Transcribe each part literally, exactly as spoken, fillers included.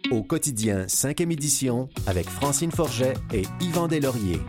Au quotidien, cinquième édition, avec Francine Forget et Yvan Deslauriers.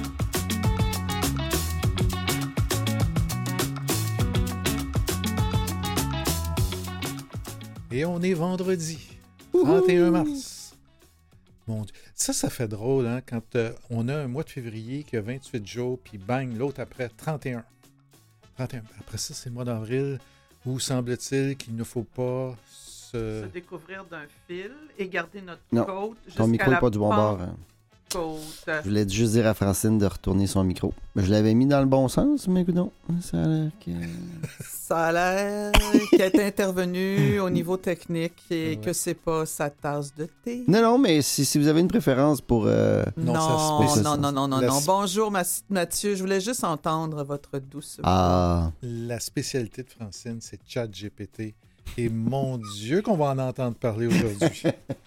Et on est vendredi, trente et un mars. Mon Dieu. Ça, ça fait drôle, hein, quand euh, on a un mois de février qui a vingt-huit jours, puis bang, l'autre après, trente et un. trente et un. Après ça, c'est le mois d'avril, où semble-t-il qu'il ne faut pas se... se découvrir d'un fil et garder notre Non, côte ton jusqu'à micro la n'est pas du bon bord. Hein. côte. Je voulais juste dire à Francine de retourner son micro. Je l'avais mis dans le bon sens, mais non. Ça a l'air que... Ça a l'air qu'elle est intervenue au niveau technique et Ouais. que c'est pas sa tasse de thé. Non, non, mais si, si vous avez une préférence pour... euh, Non, Non, ça se non, passe. non, non, non, non, La- non. Bonjour, Ma- Mathieu. Je voulais juste entendre votre douce voix. Ah, La spécialité de Francine, c'est ChatGPT. Et mon Dieu qu'on va en entendre parler aujourd'hui.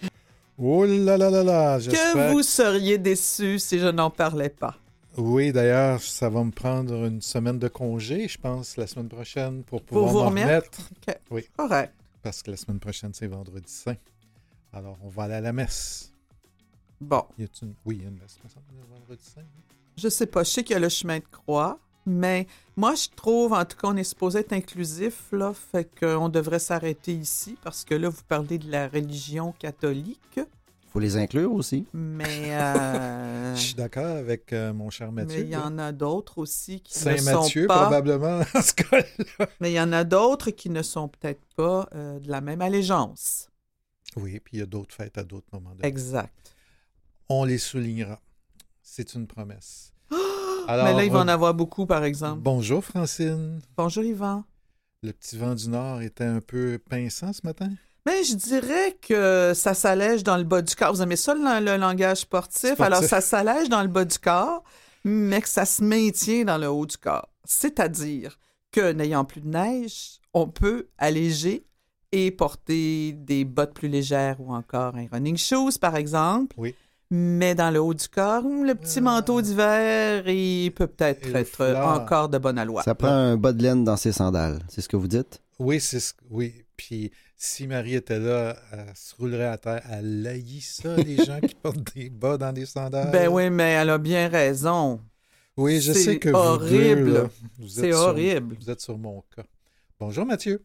Oh là là là là, Que j'espère... vous seriez déçus si je n'en parlais pas. Oui, d'ailleurs, ça va me prendre une semaine de congé, je pense, la semaine prochaine, pour pouvoir vous m'en remettre? remettre. OK. Oui. Correct. Parce que la semaine prochaine, c'est Vendredi Saint. Alors, on va aller à la messe. Bon, Y a une... Oui, il y a une messe, me semble, le Vendredi Saint. oui. je sais pas. Je sais qu'il y a le chemin de croix, mais moi, je trouve, en tout cas, on est supposé être inclusif, là, fait qu'on devrait s'arrêter ici, parce que là, vous parlez de la religion catholique, faut les inclure aussi. mais euh, Je suis d'accord avec euh, mon cher mais Mathieu. il y en a d'autres aussi qui ne Saint-Mathieu, sont pas... probablement, en ce cas-là. Mais il y en a d'autres qui ne sont peut-être pas euh, de la même allégeance. Oui, puis il y a d'autres fêtes à d'autres moments de l'année. Exact. On les soulignera. C'est une promesse. Mais là, il va en euh, avoir beaucoup, par exemple. Bonjour, Francine. Bonjour, Yvan. Le petit vent du Nord était un peu pinçant ce matin? Mais je dirais que ça s'allège dans le bas du corps. Vous aimez ça, le, le langage sportif? Sportif. Alors, ça s'allège dans le bas du corps, mais que ça se maintient dans le haut du corps. C'est-à-dire que, n'ayant plus de neige, on peut alléger et porter des bottes plus légères ou encore un running shoes, par exemple. Oui. Mais dans le haut du corps, le petit Ah. manteau d'hiver, il peut peut-être Et le être foulard. encore de bonne aloi. Ça prend un bas de laine dans ses sandales. C'est ce que vous dites? Oui, c'est ce... oui. Puis si Marie était là, elle se roulerait à terre. Elle haït ça, les gens qui portent des bas dans des sandales. Ben oui, mais elle a bien raison. Oui, je c'est sais que horrible. vous deux, là, vous C'est êtes sur- horrible. vous êtes sur mon cas. Bonjour, Mathieu.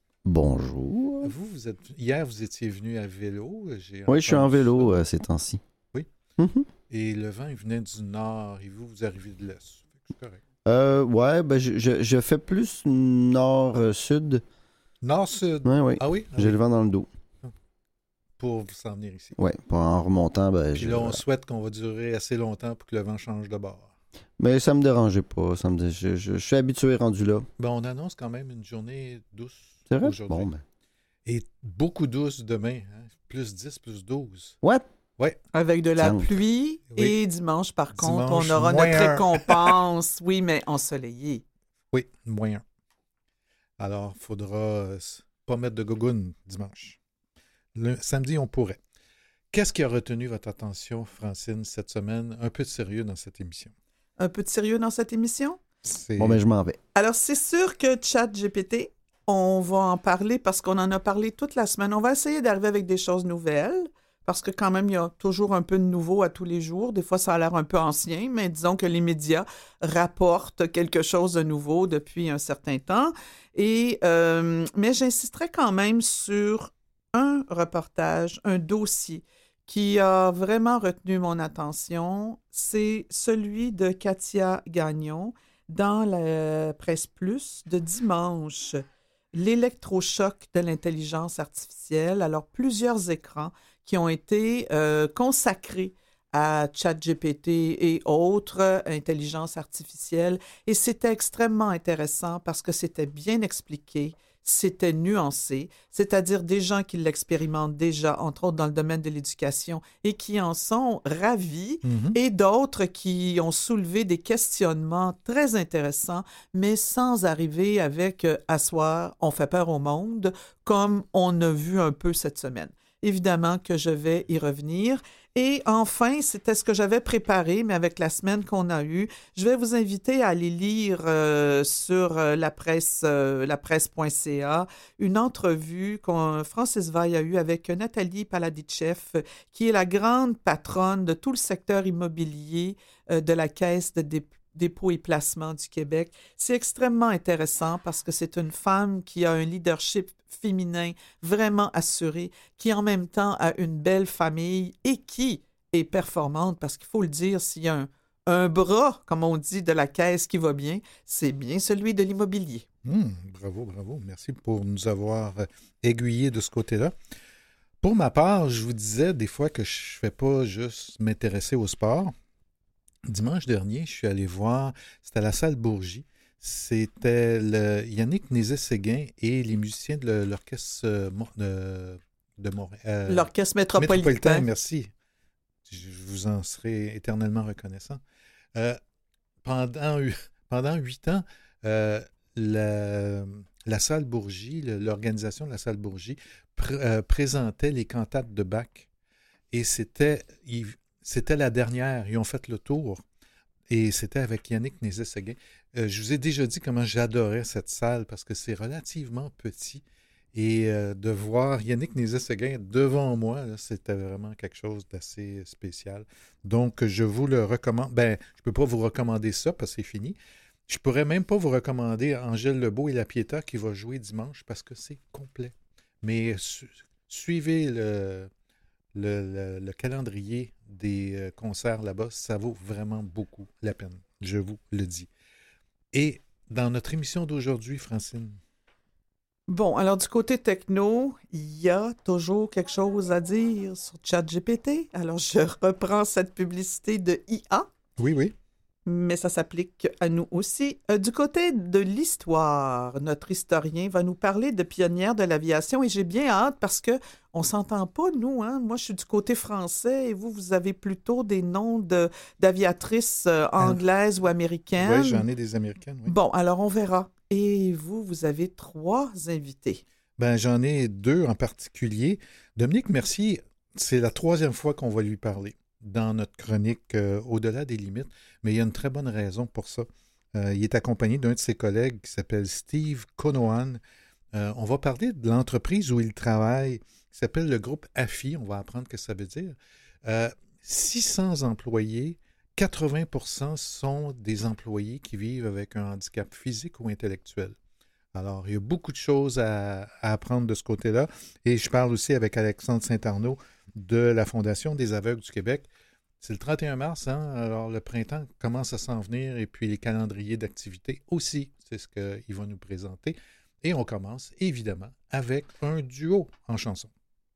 Bonjour. Vous, vous êtes... Hier, vous étiez venu à vélo. J'ai Oui, je suis en entendu vélo ça. euh, ces temps-ci. Oui. Mhm. Et le vent, il venait du nord. Et vous, vous arrivez de l'est. C'est correct. Euh, ouais, ben je, je, je fais plus nord-sud. Nord-sud. Oui, oui. Ah oui? Ah J'ai oui. le vent dans le dos. Pour vous s'en venir ici. Oui, en remontant, ben, Puis je- là, on souhaite qu'on va durer assez longtemps pour que le vent change de bord. mais ça me dérangeait pas. Ça me dé- je, je- je suis habitué rendu là. Ben, on annonce quand même une journée douce C'est vrai? aujourd'hui. Bon, ben. Et beaucoup douce demain. Hein? Plus dix, plus douze. What? Avec de la Tiens. pluie Oui. et dimanche, par contre, Dimanche, on aura moins notre un. récompense. Oui, mais ensoleillé. Oui, moins un. Alors, il faudra euh, s- pas mettre de gogoune dimanche. Le samedi, on pourrait. Qu'est-ce qui a retenu votre attention, Francine, cette semaine? Un peu de sérieux dans cette émission. Un peu de sérieux dans cette émission? C'est... Bon, ben, je m'en vais. Alors, c'est sûr que ChatGPT, on va en parler parce qu'on en a parlé toute la semaine. On va essayer d'arriver avec des choses nouvelles parce que quand même, il y a toujours un peu de nouveau à tous les jours. Des fois, ça a l'air un peu ancien, mais disons que les médias rapportent quelque chose de nouveau depuis un certain temps. Et, euh, mais j'insisterai quand même sur un reportage, un dossier qui a vraiment retenu mon attention. C'est celui de Katia Gagnon dans la Presse Plus de dimanche. L'électrochoc de l'intelligence artificielle. Alors, plusieurs écrans qui ont été euh, consacrés à ChatGPT et autres euh, intelligences artificielles. Et c'était extrêmement intéressant parce que c'était bien expliqué, c'était nuancé, c'est-à-dire des gens qui l'expérimentent déjà, entre autres dans le domaine de l'éducation, et qui en sont ravis, Mhm. et d'autres qui ont soulevé des questionnements très intéressants, mais sans arriver avec euh, « asseoir, on fait peur au monde », comme on a vu un peu cette semaine. évidemment que je vais y revenir. Et enfin, c'était ce que j'avais préparé, mais avec la semaine qu'on a eue, je vais vous inviter à aller lire euh, sur euh, la presse, euh, la presse point c a, une entrevue que Francis Veil a eue avec Nathalie Paladichev, qui est la grande patronne de tout le secteur immobilier euh, de la Caisse de dépôt dépôt et placement du Québec. C'est extrêmement intéressant parce que c'est une femme qui a un leadership féminin vraiment assuré, qui en même temps a une belle famille et qui est performante parce qu'il faut le dire, s'il y a un, un bras, comme on dit, de la caisse qui va bien, c'est bien celui de l'immobilier. Mmh, bravo, bravo. Merci pour nous avoir aiguillés de ce côté-là. Pour ma part, je vous disais des fois que je ne fais pas juste m'intéresser au sport. Dimanche dernier, je suis allé voir, c'était à la salle Bourgie, c'était le Yannick Nézet-Séguin et les musiciens de l'orchestre de, de Montréal. Euh, l'orchestre métropolitain. métropolitain. Merci. Je vous en serai éternellement reconnaissant. Euh, pendant, pendant huit ans, euh, la, la salle Bourgie, l'organisation de la salle Bourgie pr- euh, présentait les cantates de Bach et c'était... Il, C'était la dernière. Ils ont fait le tour. Et c'était avec Yannick Nézet-Séguin. Euh, je vous ai déjà dit comment j'adorais cette salle parce que c'est relativement petit. Et euh, de voir Yannick Nézet-Séguin devant moi, là, c'était vraiment quelque chose d'assez spécial. Donc, je vous le recommande. Ben, je ne peux pas vous recommander ça parce que c'est fini. Je ne pourrais même pas vous recommander Angèle Lebeau et la Pietà qui va jouer dimanche parce que c'est complet. Mais su- suivez le... Le, le, le calendrier des euh, concerts là-bas, ça vaut vraiment beaucoup la peine, je vous le dis. Et dans notre émission d'aujourd'hui, Francine? Bon, alors du côté techno, il y a toujours quelque chose à dire sur ChatGPT. Alors, je reprends cette publicité de I A. Oui, oui. Mais ça s'applique à nous aussi. Euh, du côté de l'histoire, notre historien va nous parler de pionnières de l'aviation et j'ai bien hâte parce que on s'entend pas, nous. Hein? Moi, je suis du côté français et vous, vous avez plutôt des noms de, d'aviatrices euh, anglaises ah. ou américaines. Oui, j'en ai des américaines, oui. Bon, alors on verra. Et vous, vous avez trois invités. Ben, j'en ai deux en particulier. Dominique Mercier, c'est la troisième fois qu'on va lui parler dans notre chronique euh, Au-delà des limites, mais il y a une très bonne raison pour ça. Euh, il est accompagné d'un de ses collègues qui s'appelle Steve Conohan. Euh, on va parler de l'entreprise où il travaille, qui s'appelle le groupe A F I. On va apprendre ce que ça veut dire. Euh, six cents employés, quatre-vingts pour cent sont des employés qui vivent avec un handicap physique ou intellectuel. Alors, il y a beaucoup de choses à, à apprendre de ce côté-là. Et je parle aussi avec Alexandre Saint-Arnaud de la Fondation des aveugles du Québec. C'est le trente et un mars, hein? Alors le printemps commence à s'en venir et puis les calendriers d'activités aussi, c'est ce qu'il va nous présenter. Et on commence évidemment avec un duo en chanson.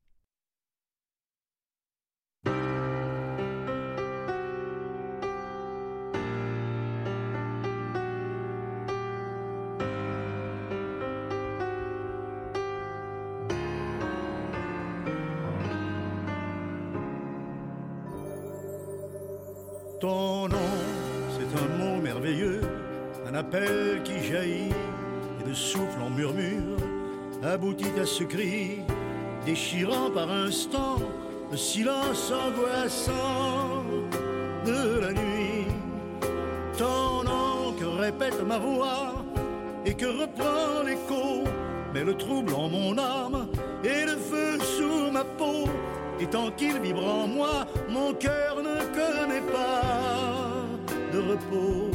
Ton nom, c'est un mot merveilleux, un appel qui jaillit et de souffle en murmure aboutit à ce cri déchirant par instants le silence angoissant de la nuit. Ton nom que répète ma voix et que reprend l'écho, met le trouble en mon âme et le feu sous ma peau. Et tant qu'il vibre en moi, mon cœur ne connaît pas de repos.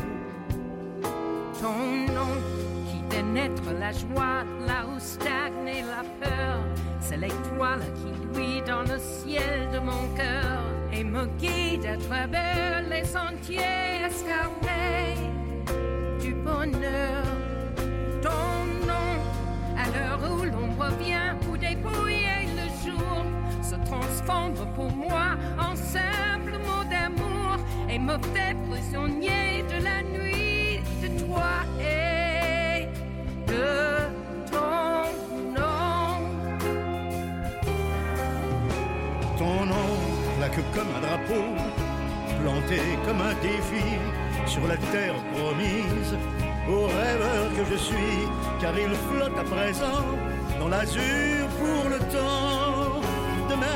Ton nom qui fait naître la joie, là où stagne la peur, c'est l'étoile qui luit dans le ciel de mon cœur et me guide à travers les sentiers escarpés du bonheur. Ton nom, à l'heure où l'ombre vient pour dépouiller le jour, se transforme pour moi en simple mot d'amour et me fait prisonnier de la nuit, de toi et de ton nom. Ton nom plaque comme un drapeau, planté comme un défi sur la terre promise aux rêveurs que je suis, car il flotte à présent dans l'azur pour le temps de ma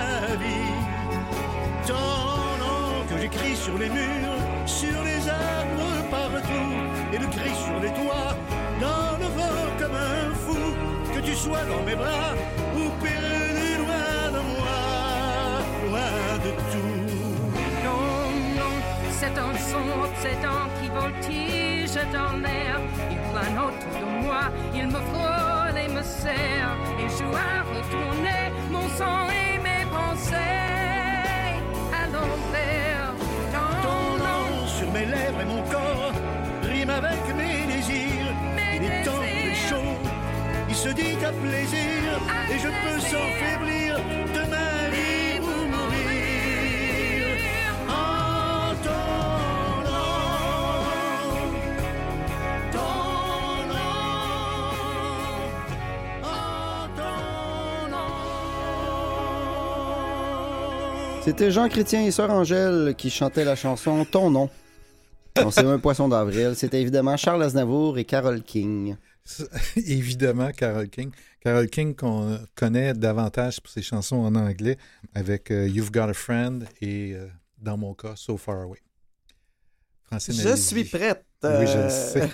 sur les murs, sur les arbres partout, et le cri sur les toits, dans le vent comme un fou, que tu sois dans mes bras ou perdu loin de moi, loin de tout. Non, non, c'est un son obsédant qui voltige dans l'air. Il plane autour de moi, il me frôle et me serre, et joue à retourner mon sang et mes pensées à l'envers. Ton nom sur mes lèvres et mon corps rime avec mes désirs. Mes il est temps, désirs. il est chaud, il se dit à plaisir, À et je peux plaisir. sans faiblir de ma vie ou mourir. En ton nom, ton nom, en ton nom. C'était Jean Chrétien et Sœur Angèle qui chantaient la chanson « Ton nom ». On sait un poisson d'avril. C'était évidemment Charles Aznavour et Carole King. Évidemment, Carole King. Carole King qu'on connaît davantage pour ses chansons en anglais avec euh, You've Got a Friend et, euh, dans mon cas, So Far Away. Francine, Je allez-y. suis prête. Oui, je le Euh, sais.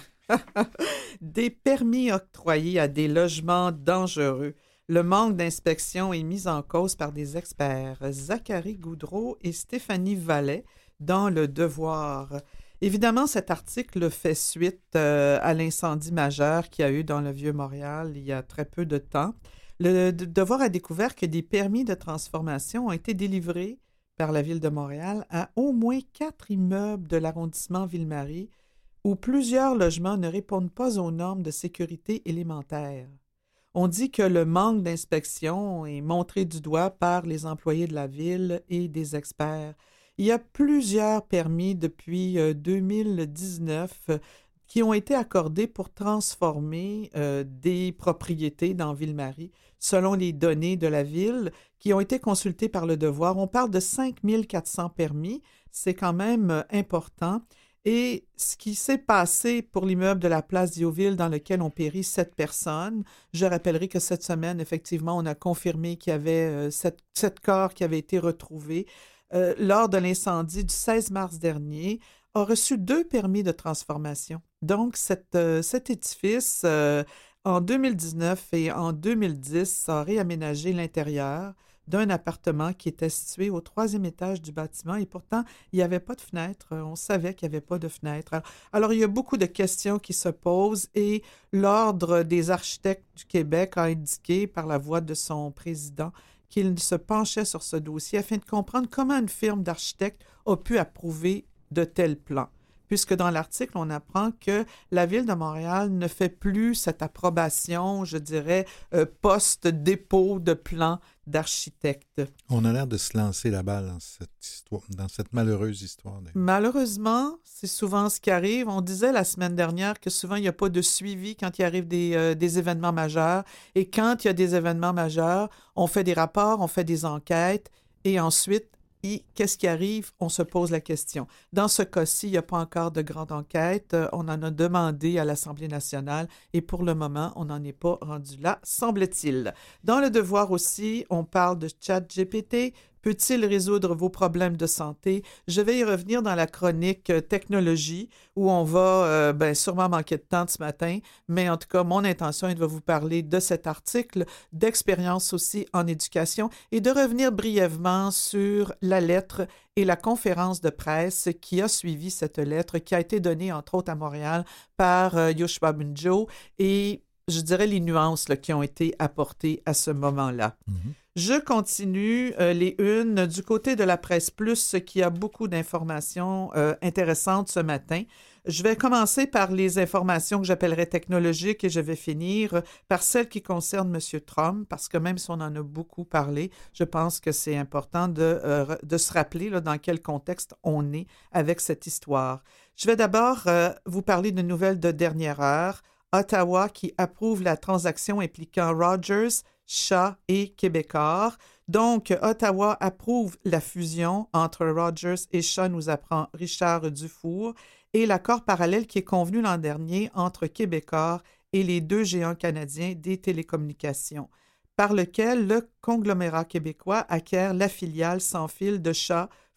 Des permis octroyés à des logements dangereux. Le manque d'inspection est mis en cause par des experts. Zachary Goudreau et Stéphanie Vallet dans Le Devoir. Évidemment, cet article fait suite euh, à l'incendie majeur qu'il y a eu dans le Vieux-Montréal il y a très peu de temps. Le Devoir a découvert que des permis de transformation ont été délivrés par la Ville de Montréal à au moins quatre immeubles de l'arrondissement Ville-Marie où plusieurs logements ne répondent pas aux normes de sécurité élémentaires. On dit que le manque d'inspection est montré du doigt par les employés de la ville et des experts. Il y a plusieurs permis depuis euh, deux mille dix-neuf euh, qui ont été accordés pour transformer euh, des propriétés dans Ville-Marie, selon les données de la ville qui ont été consultées par Le Devoir. On parle de cinq mille quatre cents permis, c'est quand même euh, important. Et ce qui s'est passé pour l'immeuble de la place Diouville dans lequel ont péri sept personnes, je rappellerai que cette semaine, effectivement, on a confirmé qu'il y avait euh, sept, sept corps qui avaient été retrouvés euh, lors de l'incendie du seize mars dernier, a reçu deux permis de transformation. Donc, cette, euh, cet édifice, euh, en deux mille dix-neuf et en deux mille dix, a réaménagé l'intérieur d'un appartement qui était situé au troisième étage du bâtiment et pourtant, il n'y avait pas de fenêtre. On savait qu'il n'y avait pas de fenêtre. Alors, alors, il y a beaucoup de questions qui se posent et l'Ordre des architectes du Québec a indiqué par la voix de son président qu'il se penchait sur ce dossier afin de comprendre comment une firme d'architectes a pu approuver de tels plans. Puisque dans l'article, on apprend que la Ville de Montréal ne fait plus cette approbation, je dirais, euh, post-dépôt de plans d'architectes. On a l'air de se lancer la balle dans cette histoire, dans cette malheureuse histoire. D'ailleurs. Malheureusement, c'est souvent ce qui arrive. On disait la semaine dernière que souvent, il n'y a pas de suivi quand il arrive des, euh, des événements majeurs. Et quand il y a des événements majeurs, on fait des rapports, on fait des enquêtes et ensuite, Et qu'est-ce qui arrive? On se pose la question. Dans ce cas-ci, il n'y a pas encore de grande enquête. On en a demandé à l'Assemblée nationale et pour le moment, on n'en est pas rendu là, semble-t-il. Dans Le Devoir aussi, on parle de ChatGPT. Peut-il résoudre vos problèmes de santé? Je vais y revenir dans la chronique euh, technologie où on va euh, ben, sûrement manquer de temps ce matin, mais en tout cas, mon intention est de vous parler de cet article, d'expérience aussi en éducation et de revenir brièvement sur la lettre et la conférence de presse qui a suivi cette lettre qui a été donnée entre autres à Montréal par euh, Yoshua Bunjo et je dirais les nuances là, qui ont été apportées à ce moment-là. Mm-hmm. Je continue euh, les unes du côté de la Presse Plus qui a beaucoup d'informations euh, intéressantes ce matin. Je vais commencer par les informations que j'appellerais technologiques et je vais finir par celles qui concernent M. Trump parce que même si on en a beaucoup parlé, je pense que c'est important de, euh, de se rappeler là, dans quel contexte on est avec cette histoire. Je vais d'abord euh, vous parler d'une nouvelle de dernière heure. Ottawa qui approuve la transaction impliquant Rogers, Shaw et Québecor. Donc, Ottawa approuve la fusion entre Rogers et Shaw, nous apprend Richard Dufour, et l'accord parallèle qui est convenu l'an dernier entre Québecor et les deux géants canadiens des télécommunications, par lequel le conglomérat québécois acquiert la filiale sans fil de Shaw,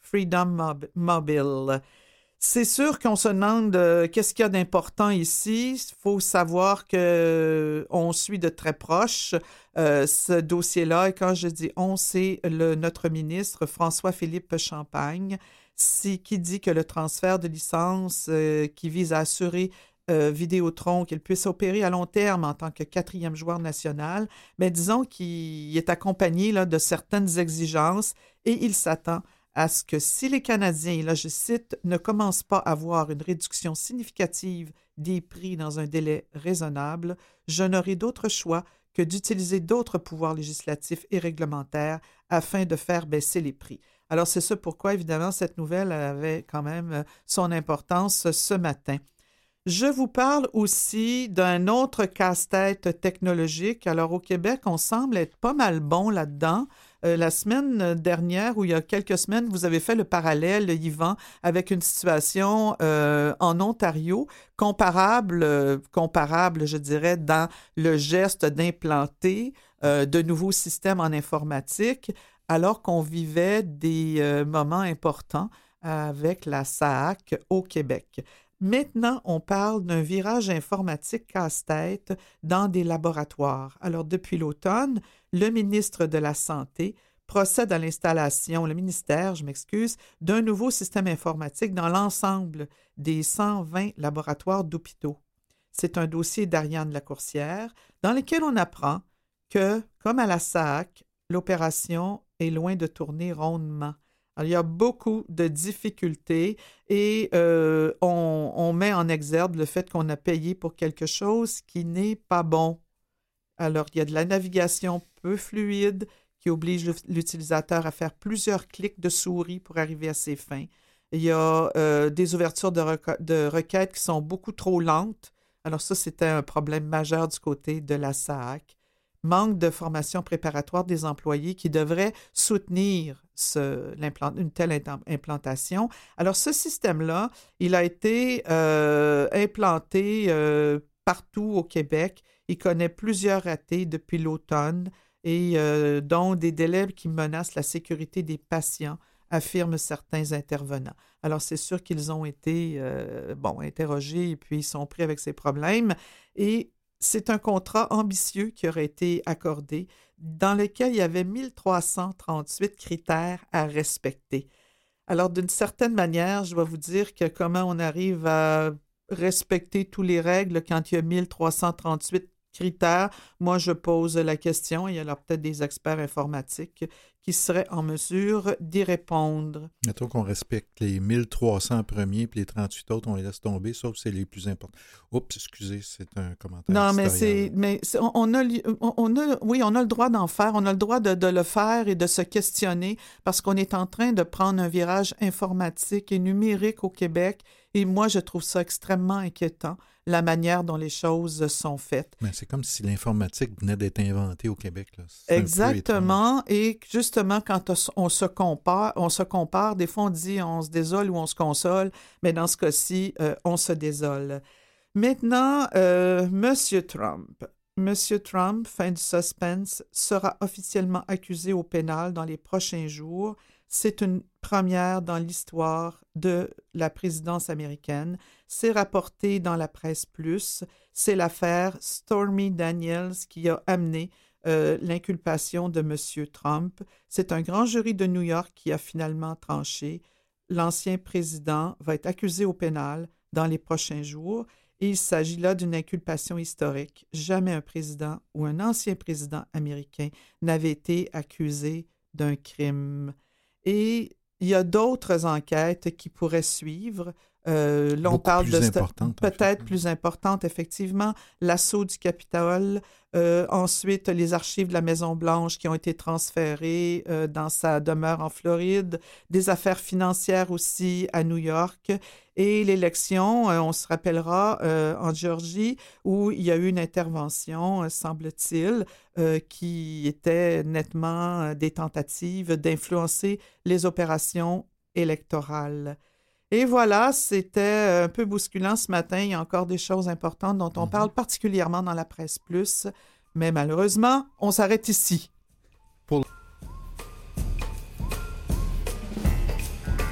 Freedom Mob- Mobile. C'est sûr qu'on se demande euh, qu'est-ce qu'il y a d'important ici. Il faut savoir qu'on euh, suit de très proche euh, ce dossier-là. Et quand je dis on, c'est le, notre ministre François-Philippe Champagne si, qui dit que le transfert de licence euh, qui vise à assurer euh, Vidéotron qu'il puisse opérer à long terme en tant que quatrième joueur national, mais disons qu'il est accompagné là, de certaines exigences et il s'attend à ce que si les Canadiens, et là je cite, ne commencent pas à voir une réduction significative des prix dans un délai raisonnable, je n'aurai d'autre choix que d'utiliser d'autres pouvoirs législatifs et réglementaires afin de faire baisser les prix. Alors c'est ça pourquoi, évidemment, cette nouvelle avait quand même son importance ce matin. Je vous parle aussi d'un autre casse-tête technologique. Alors au Québec, on semble être pas mal bon là-dedans. Euh, la semaine dernière, ou il y a quelques semaines, vous avez fait le parallèle, Yvan, avec une situation euh, en Ontario comparable, euh, comparable, je dirais, dans le geste d'implanter euh, de nouveaux systèmes en informatique, alors qu'on vivait des euh, moments importants avec la S A A C au Québec. Maintenant, on parle d'un virage informatique casse-tête dans des laboratoires. Alors, depuis l'automne, le ministre de la Santé procède à l'installation, le ministère, je m'excuse, d'un nouveau système informatique dans l'ensemble des cent vingt laboratoires d'hôpitaux. C'est un dossier d'Ariane Lacourcière dans lequel on apprend que, comme à la S A A C, l'opération est loin de tourner rondement. Alors, il y a beaucoup de difficultés et euh, on, on met en exergue le fait qu'on a payé pour quelque chose qui n'est pas bon. Alors, il y a de la navigation peu fluide qui oblige l'utilisateur à faire plusieurs clics de souris pour arriver à ses fins. Il y a euh, des ouvertures de, requ- de requêtes qui sont beaucoup trop lentes. Alors ça, c'était un problème majeur du côté de la S A A C. Manque de formation préparatoire des employés qui devraient soutenir ce, une telle implantation. Alors, ce système-là, il a été euh, implanté euh, partout au Québec. Il connaît plusieurs ratés depuis l'automne et euh, dont des délais qui menacent la sécurité des patients, affirment certains intervenants. Alors, c'est sûr qu'ils ont été euh, bon, interrogés et puis ils sont pris avec ces problèmes. Et c'est un contrat ambitieux qui aurait été accordé, dans lequel il y avait mille trois cent trente-huit critères à respecter. Alors, d'une certaine manière, je dois vous dire que comment on arrive à respecter toutes les règles quand il y a mille trois cent trente-huit critères, moi, je pose la question, et il y a alors peut-être des experts informatiques qui seraient en mesure d'y répondre. Mettons qu'on respecte les mille trois cents premiers, puis les trente-huit autres, on les laisse tomber, sauf c'est les plus importants. Oups, excusez, c'est un commentaire. Non, mais c'est, mais c'est, on, on, a, on a, oui, on a le droit d'en faire, on a le droit de, de le faire et de se questionner parce qu'on est en train de prendre un virage informatique et numérique au Québec. Et moi, je trouve ça extrêmement inquiétant, la manière dont les choses sont faites. Mais c'est comme si l'informatique venait d'être inventée au Québec. Là. Exactement. Et justement, quand on se compare, on se compare, des fois on dit on se désole ou on se console, mais dans ce cas-ci, euh, on se désole. Maintenant, euh, M. Trump. M. Trump, fin du suspense, sera officiellement accusé au pénal dans les prochains jours. C'est une première dans l'histoire de la présidence américaine. C'est rapporté dans la presse plus. C'est l'affaire Stormy Daniels qui a amené euh, l'inculpation de M. Trump. C'est un grand jury de New York qui a finalement tranché. L'ancien président va être accusé au pénal dans les prochains jours. Et il s'agit là d'une inculpation historique. Jamais un président ou un ancien président américain n'avait été accusé d'un crime. Et il y a d'autres enquêtes qui pourraient suivre. Euh, là, on parle de st- peut-être plus importante, effectivement, l'assaut du Capitole, euh, ensuite les archives de la Maison-Blanche qui ont été transférées euh, dans sa demeure en Floride, des affaires financières aussi à New York, et l'élection, euh, on se rappellera, euh, en Géorgie, où il y a eu une intervention, euh, semble-t-il, euh, qui était nettement euh, des tentatives d'influencer les opérations électorales. Et voilà, c'était un peu bousculant ce matin. Il y a encore des choses importantes dont on parle particulièrement dans la presse plus. Mais malheureusement, on s'arrête ici. Pour...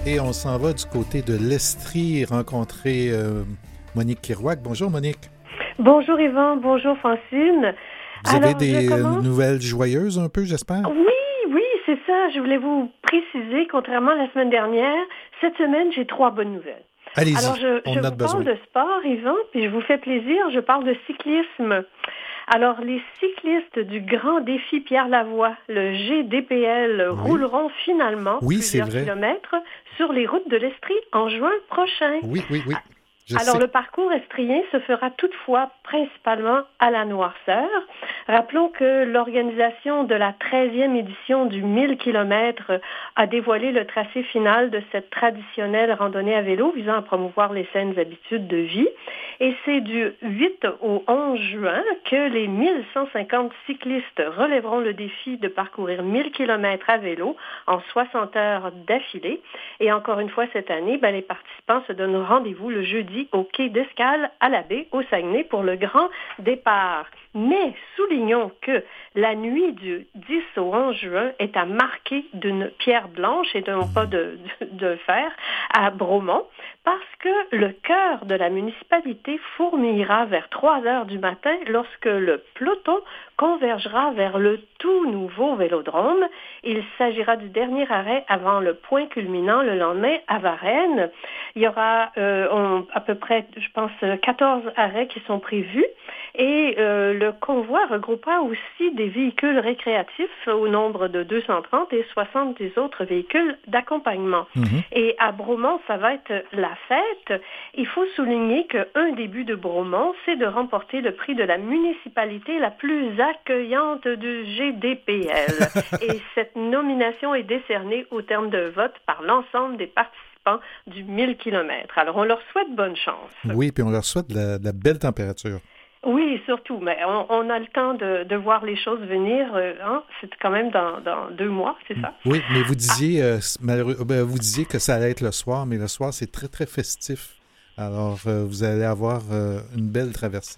Et on s'en va du côté de l'Estrie rencontrer euh, Monique Kerouac. Bonjour Monique. Bonjour Yvan, bonjour Francine. Vous Alors, avez des nouvelles joyeuses un peu, j'espère? Oui, oui, c'est ça. Je voulais vous préciser, contrairement à la semaine dernière, cette semaine, j'ai trois bonnes nouvelles. Allez-y, Alors, je, on je en a vous besoin. parle de sport, Yvan, puis je vous fais plaisir, je parle de cyclisme. Alors, les cyclistes du Grand Défi Pierre Lavoie, le G D P L, oui. rouleront finalement oui, plusieurs kilomètres sur les routes de l'Estrie en juin prochain. Oui, oui, oui. Je Alors, sais. le parcours estrien se fera toutefois principalement à la noirceur. Rappelons que l'organisation de la treizième édition du mille kilomètres a dévoilé le tracé final de cette traditionnelle randonnée à vélo visant à promouvoir les saines habitudes de vie. Et c'est du huit au onze juin que les mille cent cinquante cyclistes relèveront le défi de parcourir mille kilomètres à vélo en soixante heures d'affilée. Et encore une fois, cette année, ben, les participants se donnent rendez-vous le jeudi au quai d'Escale à la baie, au Saguenay, pour le grand départ. Mais soulignons que la nuit du dix au onze juin est à marquer d'une pierre blanche et d'un pas de, de, de fer à Bromont, parce que le cœur de la municipalité fourmillera vers trois heures du matin lorsque le peloton convergera vers le tout nouveau vélodrome. Il s'agira du dernier arrêt avant le point culminant le lendemain à Varennes. Il y aura euh, on, à peu près, je pense, quatorze arrêts qui sont prévus et euh, le convoi regroupera aussi des véhicules récréatifs au nombre de deux cent trente et soixante des autres véhicules d'accompagnement. Mmh. Et à Bromont, ça va être la fête. Il faut souligner qu'un des buts de Bromont, c'est de remporter le prix de la municipalité la plus accueillante du G D P L. Et cette nomination est décernée au terme d'un vote par l'ensemble des participants du mille kilomètres. Alors, on leur souhaite bonne chance. Oui, puis on leur souhaite de la, de la belle température. Oui, surtout, mais on, on a le temps de, de voir les choses venir. Euh, hein? C'est quand même dans, dans deux mois, c'est ça? Oui, mais vous disiez, ah. euh, malheureux, ben, vous disiez que ça allait être le soir, mais le soir, c'est très, très festif. Alors, euh, vous allez avoir euh, une belle traversée.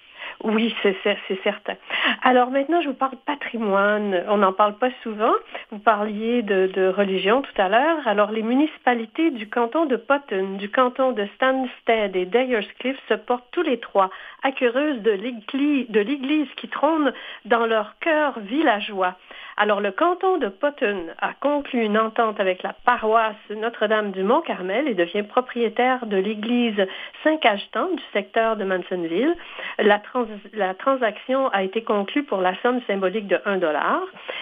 Oui, c'est, c'est, c'est certain. Alors maintenant, je vous parle patrimoine. On n'en parle pas souvent. Vous parliez de, de religion tout à l'heure. Alors, les municipalités du canton de Potton, du canton de Stansted et d'Ayerscliff se portent tous les trois acquéreuses de l'église, de l'église qui trône dans leur cœur villageois. Alors, le canton de Potton a conclu une entente avec la paroisse Notre-Dame du Mont-Carmel et devient propriétaire de l'église Saint-Cajetan du secteur de Mansonville. La, trans- la transaction a été conclue pour la somme symbolique de un dollar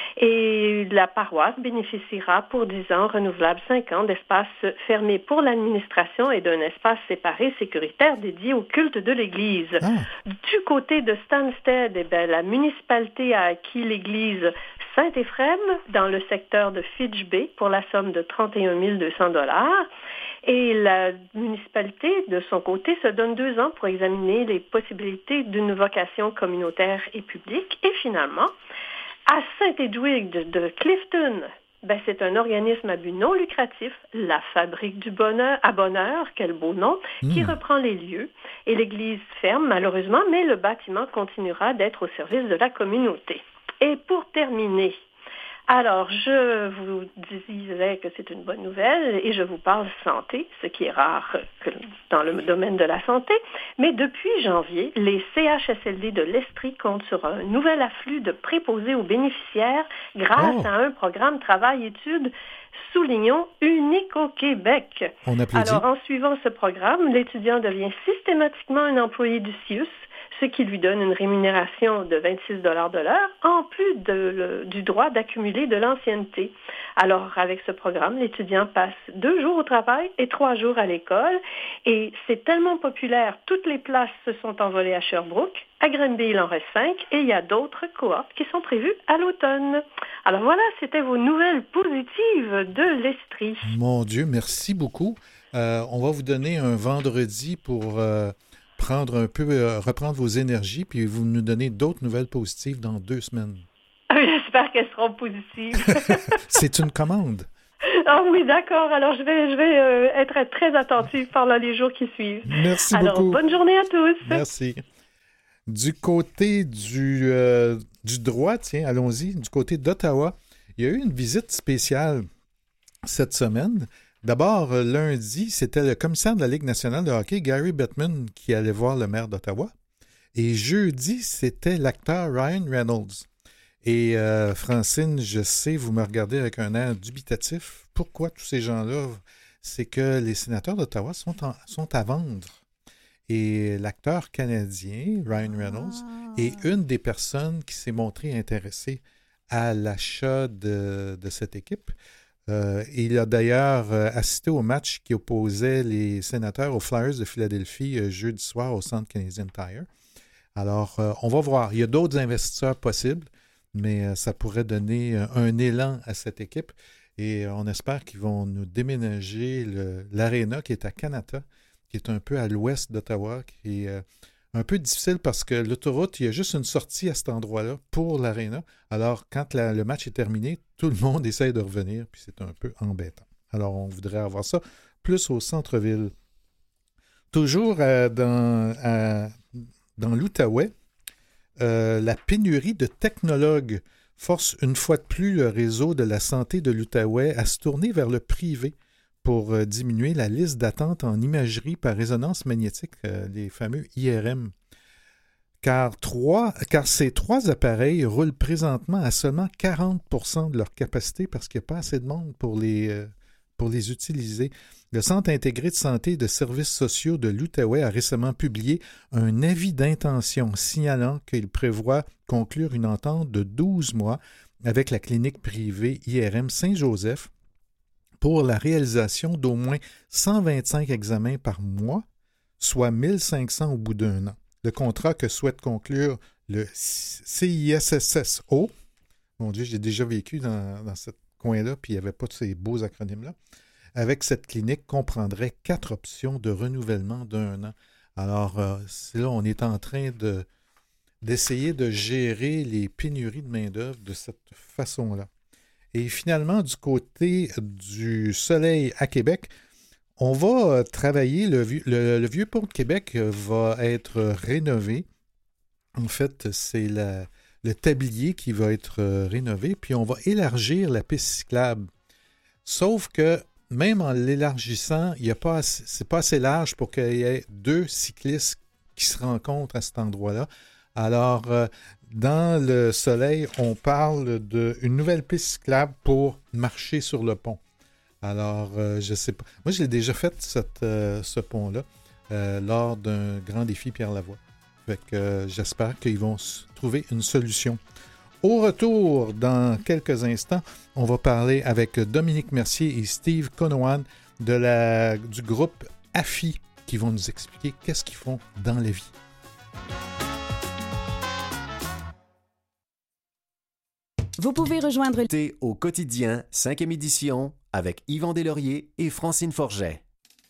et la paroisse bénéficiera pour dix ans, renouvelable cinq ans, d'espaces fermés pour l'administration et d'un espace séparé sécuritaire dédié au culte de l'église. Ah. Du côté de Stansted, eh bien, la municipalité a acquis l'église Saint-Éphrem dans le secteur de Fitch Bay pour la somme de trente et un mille deux cents dollars. Et la municipalité, de son côté, se donne deux ans pour examiner les possibilités d'une vocation communautaire et publique. Et finalement, à Saint-Edwige de, de Clifton, ben, c'est un organisme à but non lucratif, la Fabrique du Bonheur, à Bonheur, quel beau nom, mmh. qui reprend les lieux. Et l'église ferme, malheureusement, mais le bâtiment continuera d'être au service de la communauté. Et pour terminer, alors je vous disais que c'est une bonne nouvelle et je vous parle santé, ce qui est rare dans le domaine de la santé, mais depuis janvier, les C H S L D de l'Estrie comptent sur un nouvel afflux de préposés aux bénéficiaires grâce oh. à un programme travail-études, soulignons, unique au Québec. On applaudit. Alors en suivant ce programme, l'étudiant devient systématiquement un employé du C I U S, ce qui lui donne une rémunération de vingt-six dollars de l'heure, en plus de, le, du droit d'accumuler de l'ancienneté. Alors, avec ce programme, l'étudiant passe deux jours au travail et trois jours à l'école. Et c'est tellement populaire, toutes les places se sont envolées à Sherbrooke. À Granby, il en reste cinq et il y a d'autres cohortes qui sont prévues à l'automne. Alors voilà, c'était vos nouvelles positives de l'Estrie. Mon Dieu, merci beaucoup. Euh, on va vous donner un vendredi pour... Euh... prendre un peu, euh, reprendre vos énergies, puis vous nous donnez d'autres nouvelles positives dans deux semaines. J'espère qu'elles seront positives. C'est une commande. Ah oui, d'accord. Alors, je vais, je vais euh, être très attentive pendant les jours qui suivent. Merci Alors, beaucoup. Bonne journée à tous. Merci. Du côté du, euh, du droit, tiens, allons-y, du côté d'Ottawa, il y a eu une visite spéciale cette semaine D'abord, lundi, c'était le commissaire de la Ligue nationale de hockey, Gary Bettman, qui allait voir le maire d'Ottawa. Et jeudi, c'était l'acteur Ryan Reynolds. Et euh, Francine, je sais, vous me regardez avec un air dubitatif. Pourquoi tous ces gens-là? C'est que les sénateurs d'Ottawa sont, en, sont à vendre. Et l'acteur canadien, Ryan Reynolds, ah. est une des personnes qui s'est montrée intéressée à l'achat de, de cette équipe. Euh, il a d'ailleurs euh, assisté au match qui opposait les sénateurs aux Flyers de Philadelphie euh, jeudi soir au Centre Canadian Tire. Alors, euh, on va voir. Il y a d'autres investisseurs possibles, mais euh, ça pourrait donner euh, un élan à cette équipe. Et euh, on espère qu'ils vont nous déménager le, l'aréna qui est à Kanata, qui est un peu à l'ouest d'Ottawa, qui est euh, un peu difficile parce que l'autoroute, il y a juste une sortie à cet endroit-là pour l'aréna. Alors, quand la, le match est terminé, tout le monde essaie de revenir, puis c'est un peu embêtant. Alors, on voudrait avoir ça plus au centre-ville. Toujours euh, dans, à, dans l'Outaouais, euh, la pénurie de technologues force une fois de plus le réseau de la santé de l'Outaouais à se tourner vers le privé pour euh, diminuer la liste d'attente en imagerie par résonance magnétique, euh, les fameux I R M. Car, trois, car ces trois appareils roulent présentement à seulement quarante pour cent de leur capacité parce qu'il n'y a pas assez de monde pour les, euh, pour les utiliser. Le Centre intégré de santé et de services sociaux de l'Outaouais a récemment publié un avis d'intention signalant qu'il prévoit conclure une entente de douze mois avec la clinique privée I R M Saint-Joseph pour la réalisation d'au moins cent vingt-cinq examens par mois, soit mille cinq cents au bout d'un an. Le contrat que souhaite conclure le C I S S S O, mon Dieu, j'ai déjà vécu dans, dans ce coin-là, puis il n'y avait pas de ces beaux acronymes-là, avec cette clinique comprendrait quatre options de renouvellement d'un an. Alors, euh, c'est là, on est en train de, d'essayer de gérer les pénuries de main-d'œuvre de cette façon-là. Et finalement, du côté du soleil à Québec, on va travailler, le, le, le vieux pont de Québec va être rénové. En fait, c'est la, le tablier qui va être rénové, puis on va élargir la piste cyclable. Sauf que même en l'élargissant, il y a pas assez, c'est pas assez large pour qu'il y ait deux cyclistes qui se rencontrent à cet endroit-là. Alors, euh, dans le soleil, on parle d'une nouvelle piste cyclable pour marcher sur le pont. Alors, euh, je sais pas. Moi, je l'ai déjà fait, cette, euh, ce pont-là, euh, lors d'un grand défi Pierre Lavoie. Fait que euh, j'espère qu'ils vont trouver une solution. Au retour, dans quelques instants, on va parler avec Dominique Mercier et Steve Conohan de la, du groupe A F I qui vont nous expliquer qu'est-ce qu'ils font dans la vie. Vous pouvez rejoindre T au quotidien, cinquième édition, avec Yvan Deslauriers et Francine Forget.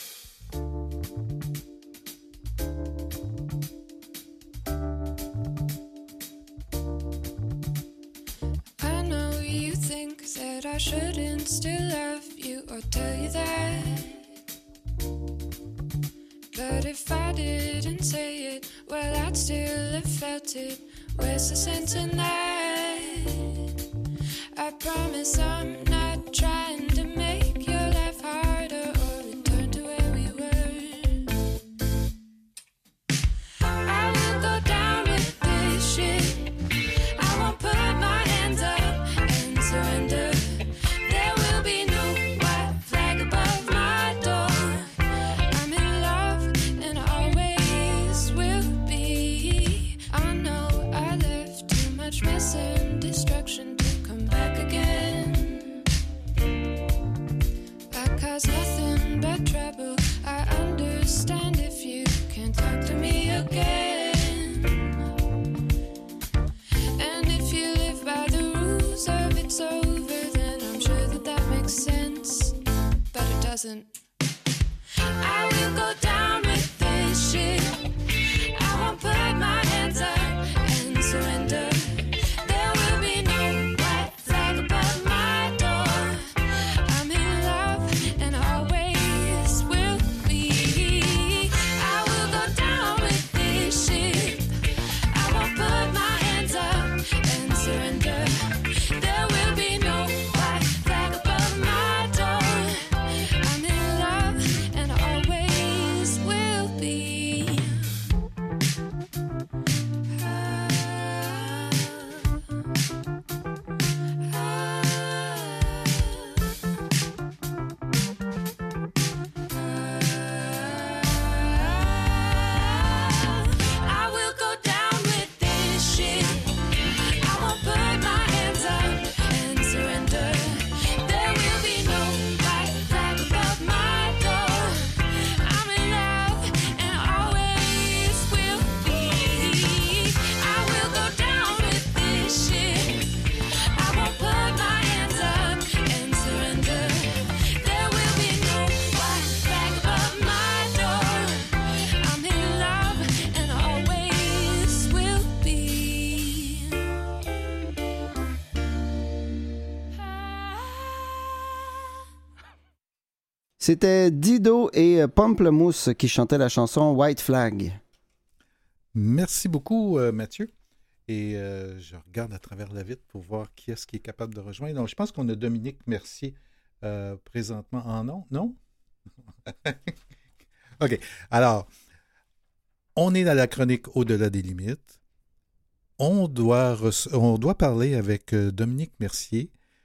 I know you think that I shouldn't still love you or tell you that. But if I didn't say it, well, I'd still have felt it. Where's the sense in that? I promise I'm not trying to make your life harder or return to where we were. I will go down with this shit. I won't put my hands up and surrender. There will be no white flag above my door. I'm in love and always will be. I know I left too much mess and destruction to come back again. I cause nothing but trouble. I understand if you can't talk to me again. And if you live by the rules of it's over, then I'm sure that that makes sense. But it doesn't. I will go down with this shit. I won't put my hands up and surrender. There will be no white flag above my door. I'm in love and always will be. I will go down with this shit. I won't put my hands up and surrender. There will be no white flag above my door. I'm C'était Dido et Pamplemousse qui chantaient la chanson White Flag. Merci beaucoup, euh, Mathieu. Et euh, je regarde à travers la vitre pour voir qui est-ce qui est capable de rejoindre. Donc, je pense qu'on a Dominique Mercier euh, présentement en nom. Non? OK. Alors, on est dans la chronique Au-delà des limites. On doit, re- on doit parler avec euh, Dominique Mercier,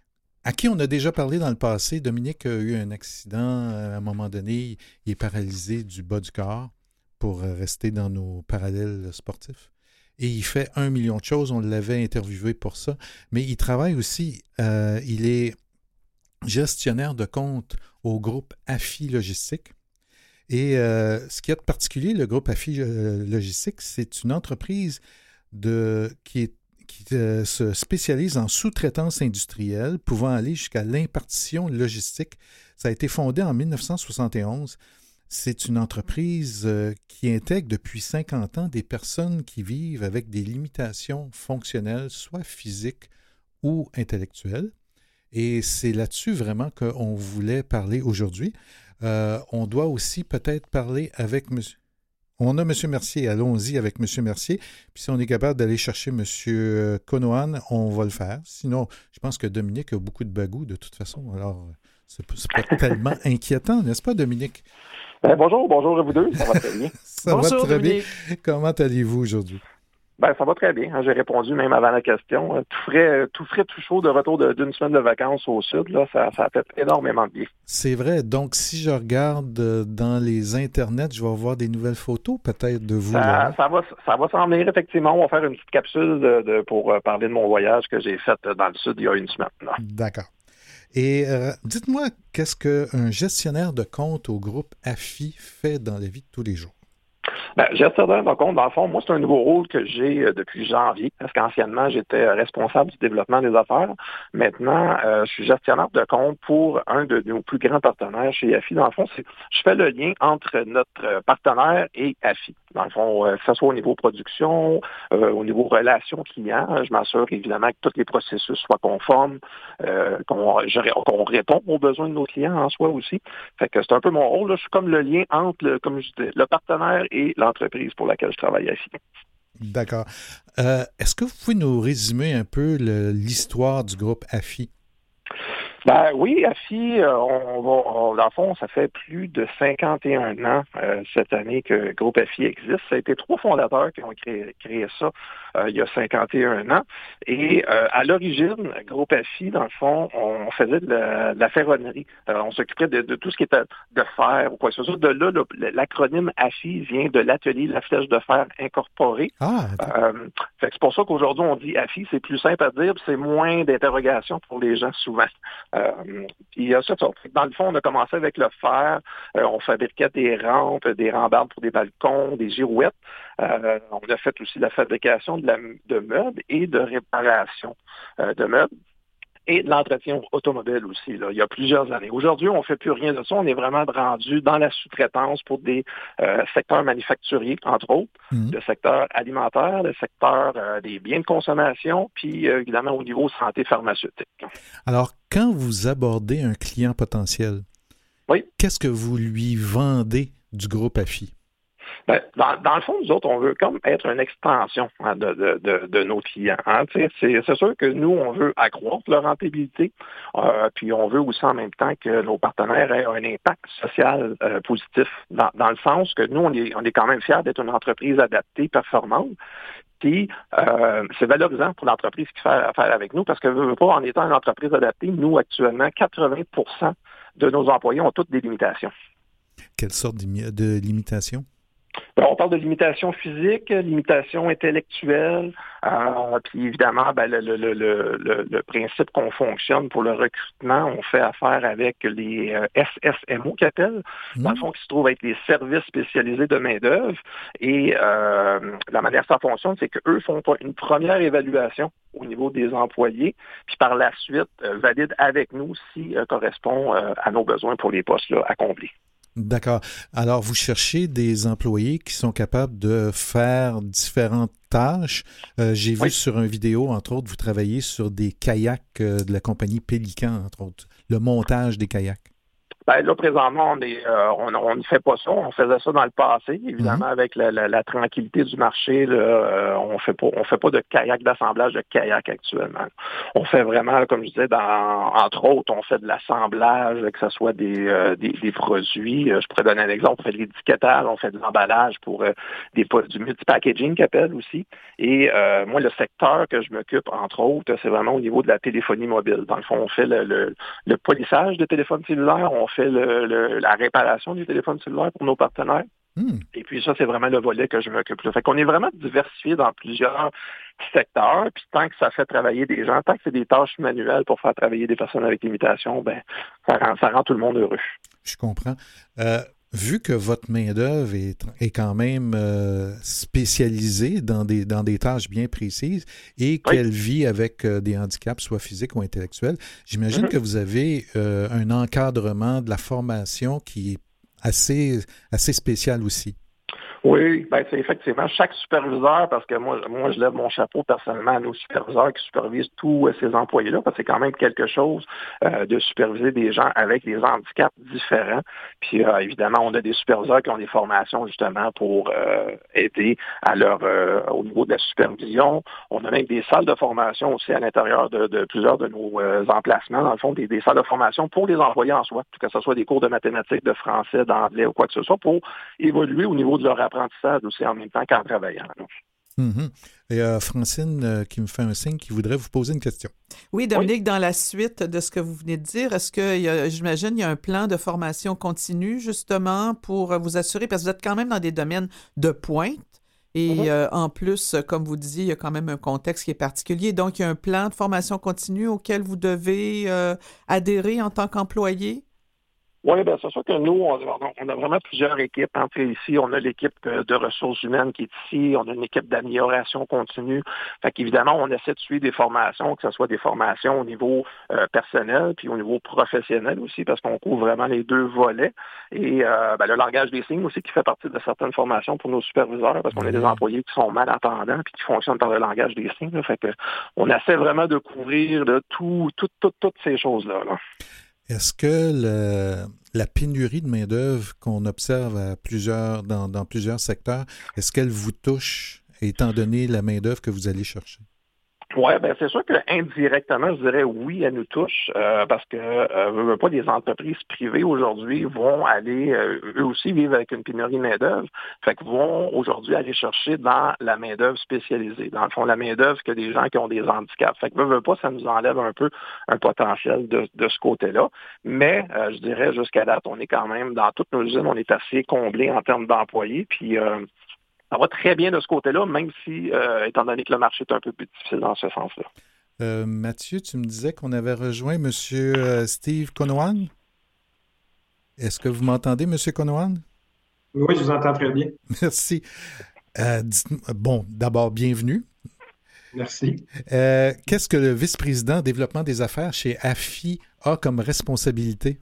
à qui on a déjà parlé dans le passé. Dominique a eu un accident à un moment donné. Il est paralysé du bas du corps pour rester dans nos parallèles sportifs. Et il fait un million de choses. On l'avait interviewé pour ça. Mais il travaille aussi, euh, il est gestionnaire de compte au groupe AFI Logistique. Et euh, ce qui est de particulier, le groupe AFI Logistique, c'est une entreprise de, qui, est, qui euh, se spécialise en sous-traitance industrielle, pouvant aller jusqu'à l'impartition logistique. Ça a été fondé en dix-neuf cent soixante et onze. C'est une entreprise euh, qui intègre depuis cinquante ans des personnes qui vivent avec des limitations fonctionnelles, soit physiques ou intellectuelles. Et c'est là-dessus vraiment qu'on voulait parler aujourd'hui. Euh, on doit aussi peut-être parler avec monsieur. On a M. Mercier, allons-y avec M. Mercier. Puis si on est capable d'aller chercher M. Conohan, on va le faire. Sinon, je pense que Dominique a beaucoup de bagou de toute façon. Alors, c'est pas tellement inquiétant, n'est-ce pas, Dominique? Ben, bonjour, bonjour à vous deux, ça va très bien. Ça Bonjour, va très Dominique. bien. Comment allez-vous aujourd'hui? Ben, ça va très bien. J'ai répondu même avant la question. Tout frais, tout frais, tout chaud de retour de- d'une semaine de vacances au sud, là, ça, ça a fait énormément de bien. C'est vrai. Donc, si je regarde euh, dans les internets, je vais avoir des nouvelles photos peut-être de vous. Ça, là. ça va, ça va s'en venir, effectivement. On va faire une petite capsule de, de- pour euh, parler de mon voyage que j'ai fait euh, dans le sud il y a une semaine. là. D'accord. Et euh, dites-moi, qu'est-ce qu'un gestionnaire de compte au groupe AFI fait dans la vie de tous les jours? Ben, gestionnaire de compte, dans le fond, moi, c'est un nouveau rôle que j'ai euh, depuis janvier, parce qu'anciennement, j'étais euh, responsable du développement des affaires. Maintenant, euh, je suis gestionnaire de compte pour un de nos plus grands partenaires chez AFI. Dans le fond, c'est, je fais le lien entre notre euh, partenaire et AFI. Dans le fond, euh, que ce soit au niveau production, euh, au niveau relations clients, je m'assure évidemment que tous les processus soient conformes, euh, qu'on, je- qu'on répond aux besoins de nos clients en soi aussi. Fait que c'est un peu mon rôle, là. Je suis comme le lien entre le, comme je dis, le partenaire et l'entreprise pour laquelle je travaille ici. D'accord. Euh, est-ce que vous pouvez nous résumer un peu le- l'histoire du groupe AFI? Ben oui, AFI, euh, on va, on- dans le fond, ça fait plus de cinquante et un ans euh, cette année que le groupe AFI existe. Ça a été trois fondateurs qui ont créé, créé ça euh, il y a cinquante et un ans. Et euh, à l'origine, le groupe AFI, dans le fond, on faisait de la, de la ferronnerie. Euh, on s'occupait de, de tout ce qui était de fer ou quoi que ce soit. De là, le- l'acronyme AFI vient de l'atelier La Flèche de Fer Incorporé. Ah, Euh, fait que c'est pour ça qu'aujourd'hui, on dit AFI, c'est plus simple à dire, puis c'est moins d'interrogations pour les gens souvent. Euh, puis il y a ça, ça. Dans le fond, on a commencé avec le fer. Euh, on fabriquait des rampes, des rambardes pour des balcons, des girouettes. Euh, on a fait aussi la fabrication de, la, de meubles et de réparation euh, de meubles. Et de l'entretien automobile aussi, là, il y a plusieurs années. Aujourd'hui, on ne fait plus rien de ça. On est vraiment rendu dans la sous-traitance pour des euh, secteurs manufacturiers, entre autres, Mhm. le secteur alimentaire, le secteur euh, des biens de consommation, puis euh, évidemment au niveau santé pharmaceutique. Alors, quand vous abordez un client potentiel, Oui. qu'est-ce que vous lui vendez du groupe AFI? Ben, dans, dans le fond, nous autres, on veut comme être une extension hein, de, de, de, de nos clients. Hein. C'est, c'est sûr que nous, on veut accroître leur rentabilité, euh, puis on veut aussi en même temps que nos partenaires aient un impact social euh, positif, dans, dans le sens que nous, on est, on est quand même fiers d'être une entreprise adaptée, performante. Puis, euh, c'est valorisant pour l'entreprise qui fait affaire avec nous parce que, veut, veut pas, en étant une entreprise adaptée, nous, actuellement, quatre-vingts pour cent de nos employés ont toutes des limitations. Quelle sorte d'imi- de limitation? Ben, on parle de limitation physique, limitation intellectuelle, euh, puis évidemment, ben, le, le, le, le, le principe qu'on fonctionne pour le recrutement, on fait affaire avec les euh, S S M O qu'ils appellent, dans le fond, qui se trouvent être les services spécialisés de main-d'œuvre. Et euh, la manière que ça fonctionne, c'est qu'eux font une première évaluation au niveau des employés, puis par la suite, euh, valident avec nous si euh, correspond euh, à nos besoins pour les postes là, à combler. D'accord. Alors, vous cherchez des employés qui sont capables de faire différentes tâches. Euh, j'ai vu Oui. sur une vidéo, entre autres, vous travaillez sur des kayaks euh, de la compagnie Pélican, entre autres, le montage des kayaks. Ben là, présentement, on est, euh, on on ne fait pas ça. On faisait ça dans le passé. Évidemment, mm-hmm. avec la, la, la tranquillité du marché, là, euh, on fait pas, on fait pas de kayak, d'assemblage de kayak actuellement. On fait vraiment, comme je disais, dans, entre autres, on fait de l'assemblage, que ce soit des, euh, des, des produits. Je pourrais donner un exemple. On fait de l'étiquetage, on fait de l'emballage pour euh, des du multi-packaging qu'appelle aussi. Et euh, moi, le secteur que je m'occupe, entre autres, c'est vraiment au niveau de la téléphonie mobile. Dans le fond, on fait le, le, le polissage de téléphones cellulaires, on fait le, le, la réparation du téléphone cellulaire pour nos partenaires. Mm. Et puis ça, c'est vraiment le volet que je m'occupe là. Fait qu'on est vraiment diversifié dans plusieurs secteurs. Puis tant que ça fait travailler des gens, tant que c'est des tâches manuelles pour faire travailler des personnes avec limitation, ben ça rend, ça rend tout le monde heureux. Je comprends. Euh, vu que votre main-d'œuvre est, est quand même euh, spécialisée dans des, dans des tâches bien précises et qu'elle oui. vit avec euh, des handicaps, soit physiques ou intellectuels, j'imagine mm-hmm. que vous avez euh, un encadrement de la formation qui est assez, assez spécial aussi. Oui, ben c'est effectivement chaque superviseur, parce que moi, moi je lève mon chapeau personnellement à nos superviseurs qui supervisent tous ces employés-là, parce que c'est quand même quelque chose euh, de superviser des gens avec des handicaps différents. Puis euh, évidemment, on a des superviseurs qui ont des formations justement pour euh, aider à leur euh, au niveau de la supervision. On a même des salles de formation aussi à l'intérieur de, de plusieurs de nos euh, emplacements, dans le fond, des, des salles de formation pour les employés en soi, que ce soit des cours de mathématiques, de français, d'anglais ou quoi que ce soit, pour évoluer au niveau de leur apprentissage aussi en même temps qu'en travaillant. Mm-hmm. Et euh, Francine euh, qui me fait un signe qui voudrait vous poser une question. Oui, Dominique, oui. Dans la suite de ce que vous venez de dire, est-ce que, y a, j'imagine, il y a un plan de formation continue justement pour vous assurer, parce que vous êtes quand même dans des domaines de pointe et mm-hmm. euh, en plus, comme vous disiez, il y a quand même un contexte qui est particulier. Donc, il y a un plan de formation continue auquel vous devez euh, adhérer en tant qu'employé? Oui, bien, c'est sûr que nous, on, on a vraiment plusieurs équipes. Hein. Ici, on a l'équipe de ressources humaines qui est ici, on a une équipe d'amélioration continue. Fait qu'évidemment, on essaie de suivre des formations, que ce soit des formations au niveau euh, personnel, puis au niveau professionnel aussi, parce qu'on couvre vraiment les deux volets. Et euh, ben, le langage des signes aussi qui fait partie de certaines formations pour nos superviseurs, parce qu'on a des employés qui sont malentendants puis qui fonctionnent par le langage des signes. Là. Fait que on essaie vraiment de couvrir de tout, tout, tout, toutes ces choses-là. Là. Est-ce que le, la pénurie de main-d'œuvre qu'on observe à plusieurs, dans, dans plusieurs secteurs, est-ce qu'elle vous touche, étant donné la main-d'œuvre que vous allez chercher? Oui, ben c'est sûr que indirectement, je dirais oui, elle nous touche, euh, parce que euh, pas les entreprises privées aujourd'hui vont aller, euh, eux aussi vivent avec une pénurie de main-d'œuvre, fait qu'ils vont aujourd'hui aller chercher dans la main-d'œuvre spécialisée. Dans le fond, la main-d'œuvre que des gens qui ont des handicaps. Fait que veut, veut pas, ça nous enlève un peu un potentiel de, de ce côté-là. Mais euh, je dirais jusqu'à date, on est quand même dans toutes nos usines, on est assez comblés en termes d'employés, puis euh, ça va très bien de ce côté-là, même si, euh, étant donné que le marché est un peu plus difficile dans ce sens-là. Euh, Mathieu, tu me disais qu'on avait rejoint M. Euh, Steve Conohan. Est-ce que vous m'entendez, M. Conohan? Oui, je vous entends très bien. Merci. Euh, bon, d'abord, bienvenue. Merci. Euh, qu'est-ce que le vice-président développement des affaires chez A F I a comme responsabilité?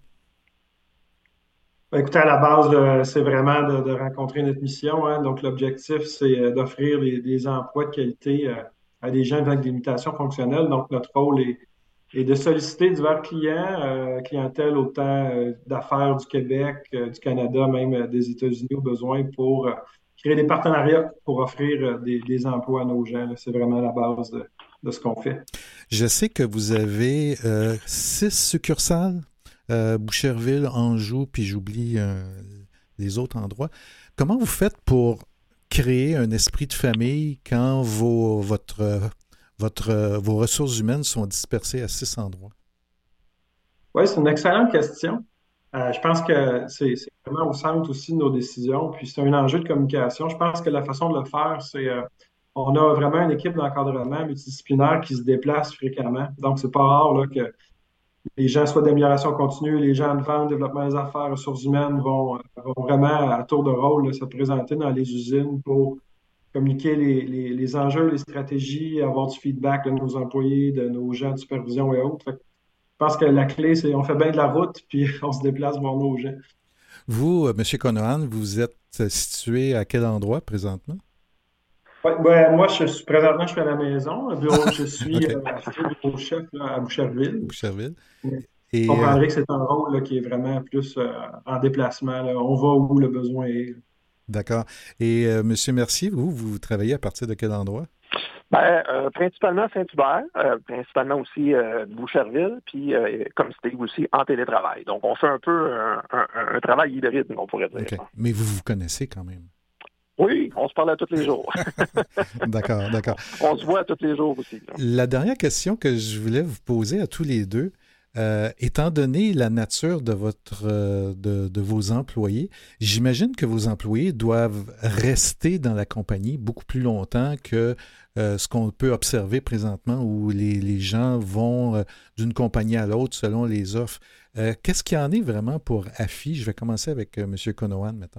Écoutez, à la base, là, c'est vraiment de, de rencontrer notre mission. Hein. Donc, l'objectif, c'est d'offrir des, des emplois de qualité euh, à des gens avec des limitations fonctionnelles. Donc, notre rôle est, est de solliciter divers clients, euh, clientèle autant euh, d'affaires du Québec, euh, du Canada, même euh, des États-Unis au besoin, pour euh, créer des partenariats pour offrir euh, des, des emplois à nos gens. Là. C'est vraiment la base de, de ce qu'on fait. Je sais que vous avez euh, six succursales. Euh, Boucherville, Anjou, puis j'oublie euh, les autres endroits. Comment vous faites pour créer un esprit de famille quand vos, votre, votre, vos ressources humaines sont dispersées à six endroits? Oui, c'est une excellente question. Euh, je pense que c'est, c'est vraiment au centre aussi de nos décisions, puis c'est un enjeu de communication. Je pense que la façon de le faire, c'est euh, on a vraiment une équipe d'encadrement multidisciplinaire qui se déplace fréquemment. Donc, c'est pas rare là, que les gens soient d'amélioration continue, les gens de vente, développement des affaires, ressources humaines vont, vont vraiment à tour de rôle là, se présenter dans les usines pour communiquer les, les, les enjeux, les stratégies, avoir du feedback de nos employés, de nos gens de supervision et autres. Fait que je pense que la clé, c'est on fait bien de la route puis on se déplace voir nos gens. Vous, M. Conohan, vous êtes situé à quel endroit présentement? Ouais, ben, moi, je suis présentement, je suis à la maison. Bureau, je suis okay. euh, bureau chef là, à Boucherville. Boucherville. Ouais. Et, Vous comprendrez euh, que c'est un rôle là, qui est vraiment plus euh, en déplacement, là. On va où le besoin est. d'accord. Et euh, Monsieur Mercier, vous, vous travaillez à partir de quel endroit? Ben, euh, principalement Saint-Hubert, euh, principalement aussi euh, Boucherville, puis euh, comme c'était aussi en télétravail. Donc, on fait un peu un, un, un travail hybride, on pourrait dire. OK. Mais vous vous connaissez quand même. Oui, on se parle à tous les jours. D'accord, d'accord. On se voit à tous les jours aussi. Là. La dernière question que je voulais vous poser à tous les deux, euh, étant donné la nature de votre euh, de, de vos employés, j'imagine que vos employés doivent rester dans la compagnie beaucoup plus longtemps que euh, ce qu'on peut observer présentement où les, les gens vont euh, d'une compagnie à l'autre selon les offres. Euh, qu'est-ce qu'il y en est vraiment pour A F I? Je vais commencer avec euh, M. Conohan maintenant.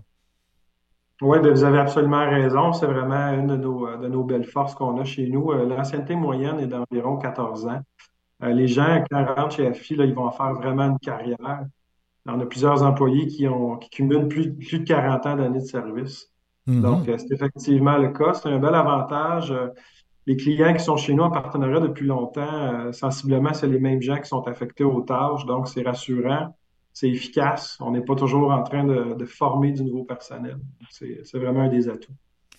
Oui, ben, vous avez absolument raison. C'est vraiment une de nos, de nos belles forces qu'on a chez nous. Euh, L'ancienneté moyenne est d'environ quatorze ans. Euh, les gens, quand ils rentrent chez A F I, là, ils vont faire vraiment une carrière. On a plusieurs employés qui ont qui cumulent plus, plus de quarante ans d'années de service. Mm-hmm. Donc, euh, c'est effectivement le cas. C'est un bel avantage. Euh, les clients qui sont chez nous en partenariat depuis longtemps, euh, sensiblement, c'est les mêmes gens qui sont affectés aux tâches. Donc, c'est rassurant, c'est efficace. On n'est pas toujours en train de, de former du nouveau personnel. C'est, c'est vraiment un des atouts.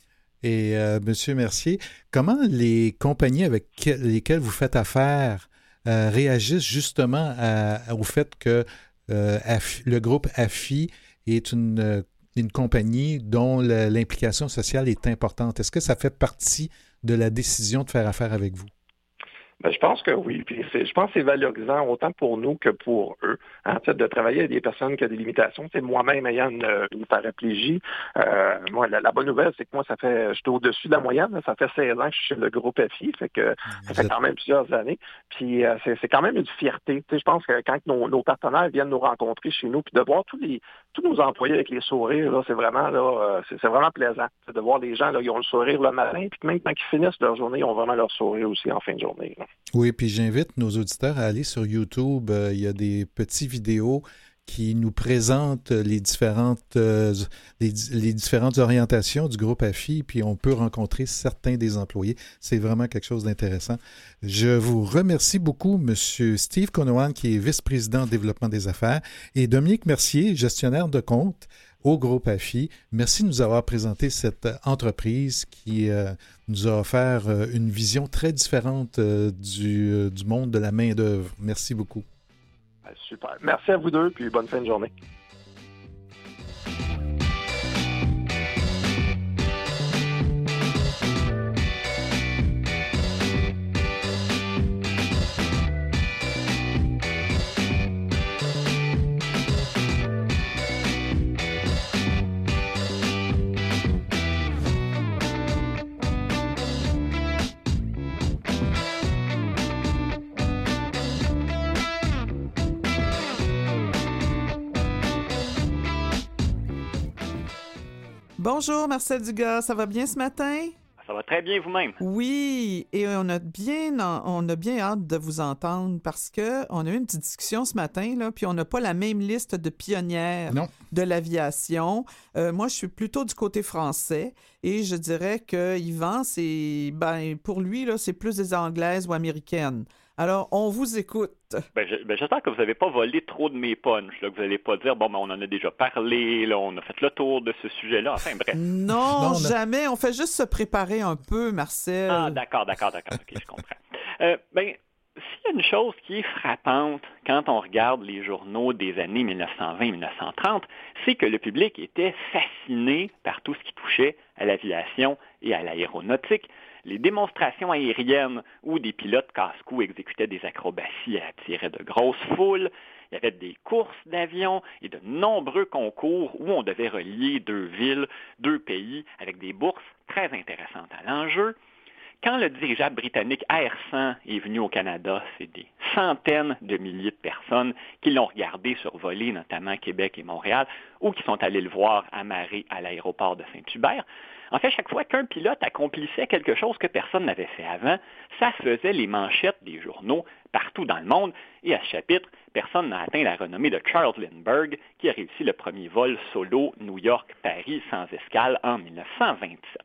Et euh, Monsieur Mercier, comment les compagnies avec que- lesquelles vous faites affaire euh, réagissent justement à- au fait que euh, A F I le groupe A F I est une, euh, une compagnie dont la- l'implication sociale est importante? Est-ce que ça fait partie de la décision de faire affaire avec vous? Ben, je pense que oui. Puis c'est, je pense que c'est valorisant autant pour nous que pour eux. Hein, tu sais, de travailler avec des personnes qui ont des limitations. C'est moi-même ayant une, une paraplégie. Euh, moi, la, la bonne nouvelle, c'est que moi, ça fait, je suis au-dessus de la moyenne. Là, ça fait seize ans que je suis chez le groupe F I. Fait que ça fait quand même plusieurs années. Puis euh, c'est, c'est quand même une fierté. Tu sais, je pense que quand nos, nos partenaires viennent nous rencontrer chez nous, puis de voir tous les tous nos employés avec les sourires, là, c'est vraiment là, euh, c'est, c'est vraiment plaisant. C'est de voir les gens là, ils ont le sourire le matin, puis même quand ils finissent leur journée, ils ont vraiment leur sourire aussi en fin de journée. Là. Oui, puis j'invite nos auditeurs à aller sur YouTube. Euh, il y a des petites vidéos qui nous présentent les différentes, euh, les, les différentes orientations du groupe A F I, puis on peut rencontrer certains des employés. C'est vraiment quelque chose d'intéressant. Je vous remercie beaucoup, M. Steve Conohan, qui est vice-président en développement des affaires, et Dominique Mercier, gestionnaire de compte au groupe A F I. Merci de nous avoir présenté cette entreprise qui euh, nous a offert euh, une vision très différente euh, du, euh, du monde de la main-d'œuvre. Merci beaucoup. Super. Merci à vous deux, puis bonne fin de journée. Bonjour Marcel Dugas, ça va bien ce matin? Ça va très bien vous-même. Oui, et on a bien on a bien hâte de vous entendre parce que on a eu une petite discussion ce matin là, puis on n'a pas la même liste de pionnières non. de l'aviation. Euh, moi, je suis plutôt du côté français et je dirais que Yvan, c'est ben pour lui là, c'est plus des anglaises ou américaines. Alors, on vous écoute. Ben, je, ben, j'espère que vous n'avez pas volé trop de mes punchs, là, que vous n'allez pas dire, bon, ben, on en a déjà parlé, là, on a fait le tour de ce sujet-là, enfin, bref. Non, non a... jamais. On fait juste se préparer un peu, Marcel. Ah, d'accord, d'accord, d'accord, ok, je comprends. Euh, ben, s'il y a une chose qui est frappante quand on regarde les journaux des années dix-neuf cent vingt dix-neuf cent trente, c'est que le public était fasciné par tout ce qui touchait à l'aviation et à l'aéronautique. Les démonstrations aériennes où des pilotes casse-cou exécutaient des acrobaties et attiraient de grosses foules. Il y avait des courses d'avions et de nombreux concours où on devait relier deux villes, deux pays, avec des bourses très intéressantes à l'enjeu. Quand le dirigeable britannique Air cent est venu au Canada, c'est des centaines de milliers de personnes qui l'ont regardé survoler, notamment Québec et Montréal, ou qui sont allés le voir amarré à l'aéroport de Saint-Hubert. En fait, chaque fois qu'un pilote accomplissait quelque chose que personne n'avait fait avant, ça faisait les manchettes des journaux partout dans le monde. Et à ce chapitre, personne n'a atteint la renommée de Charles Lindbergh, qui a réussi le premier vol solo New York-Paris sans escale en dix-neuf cent vingt-sept.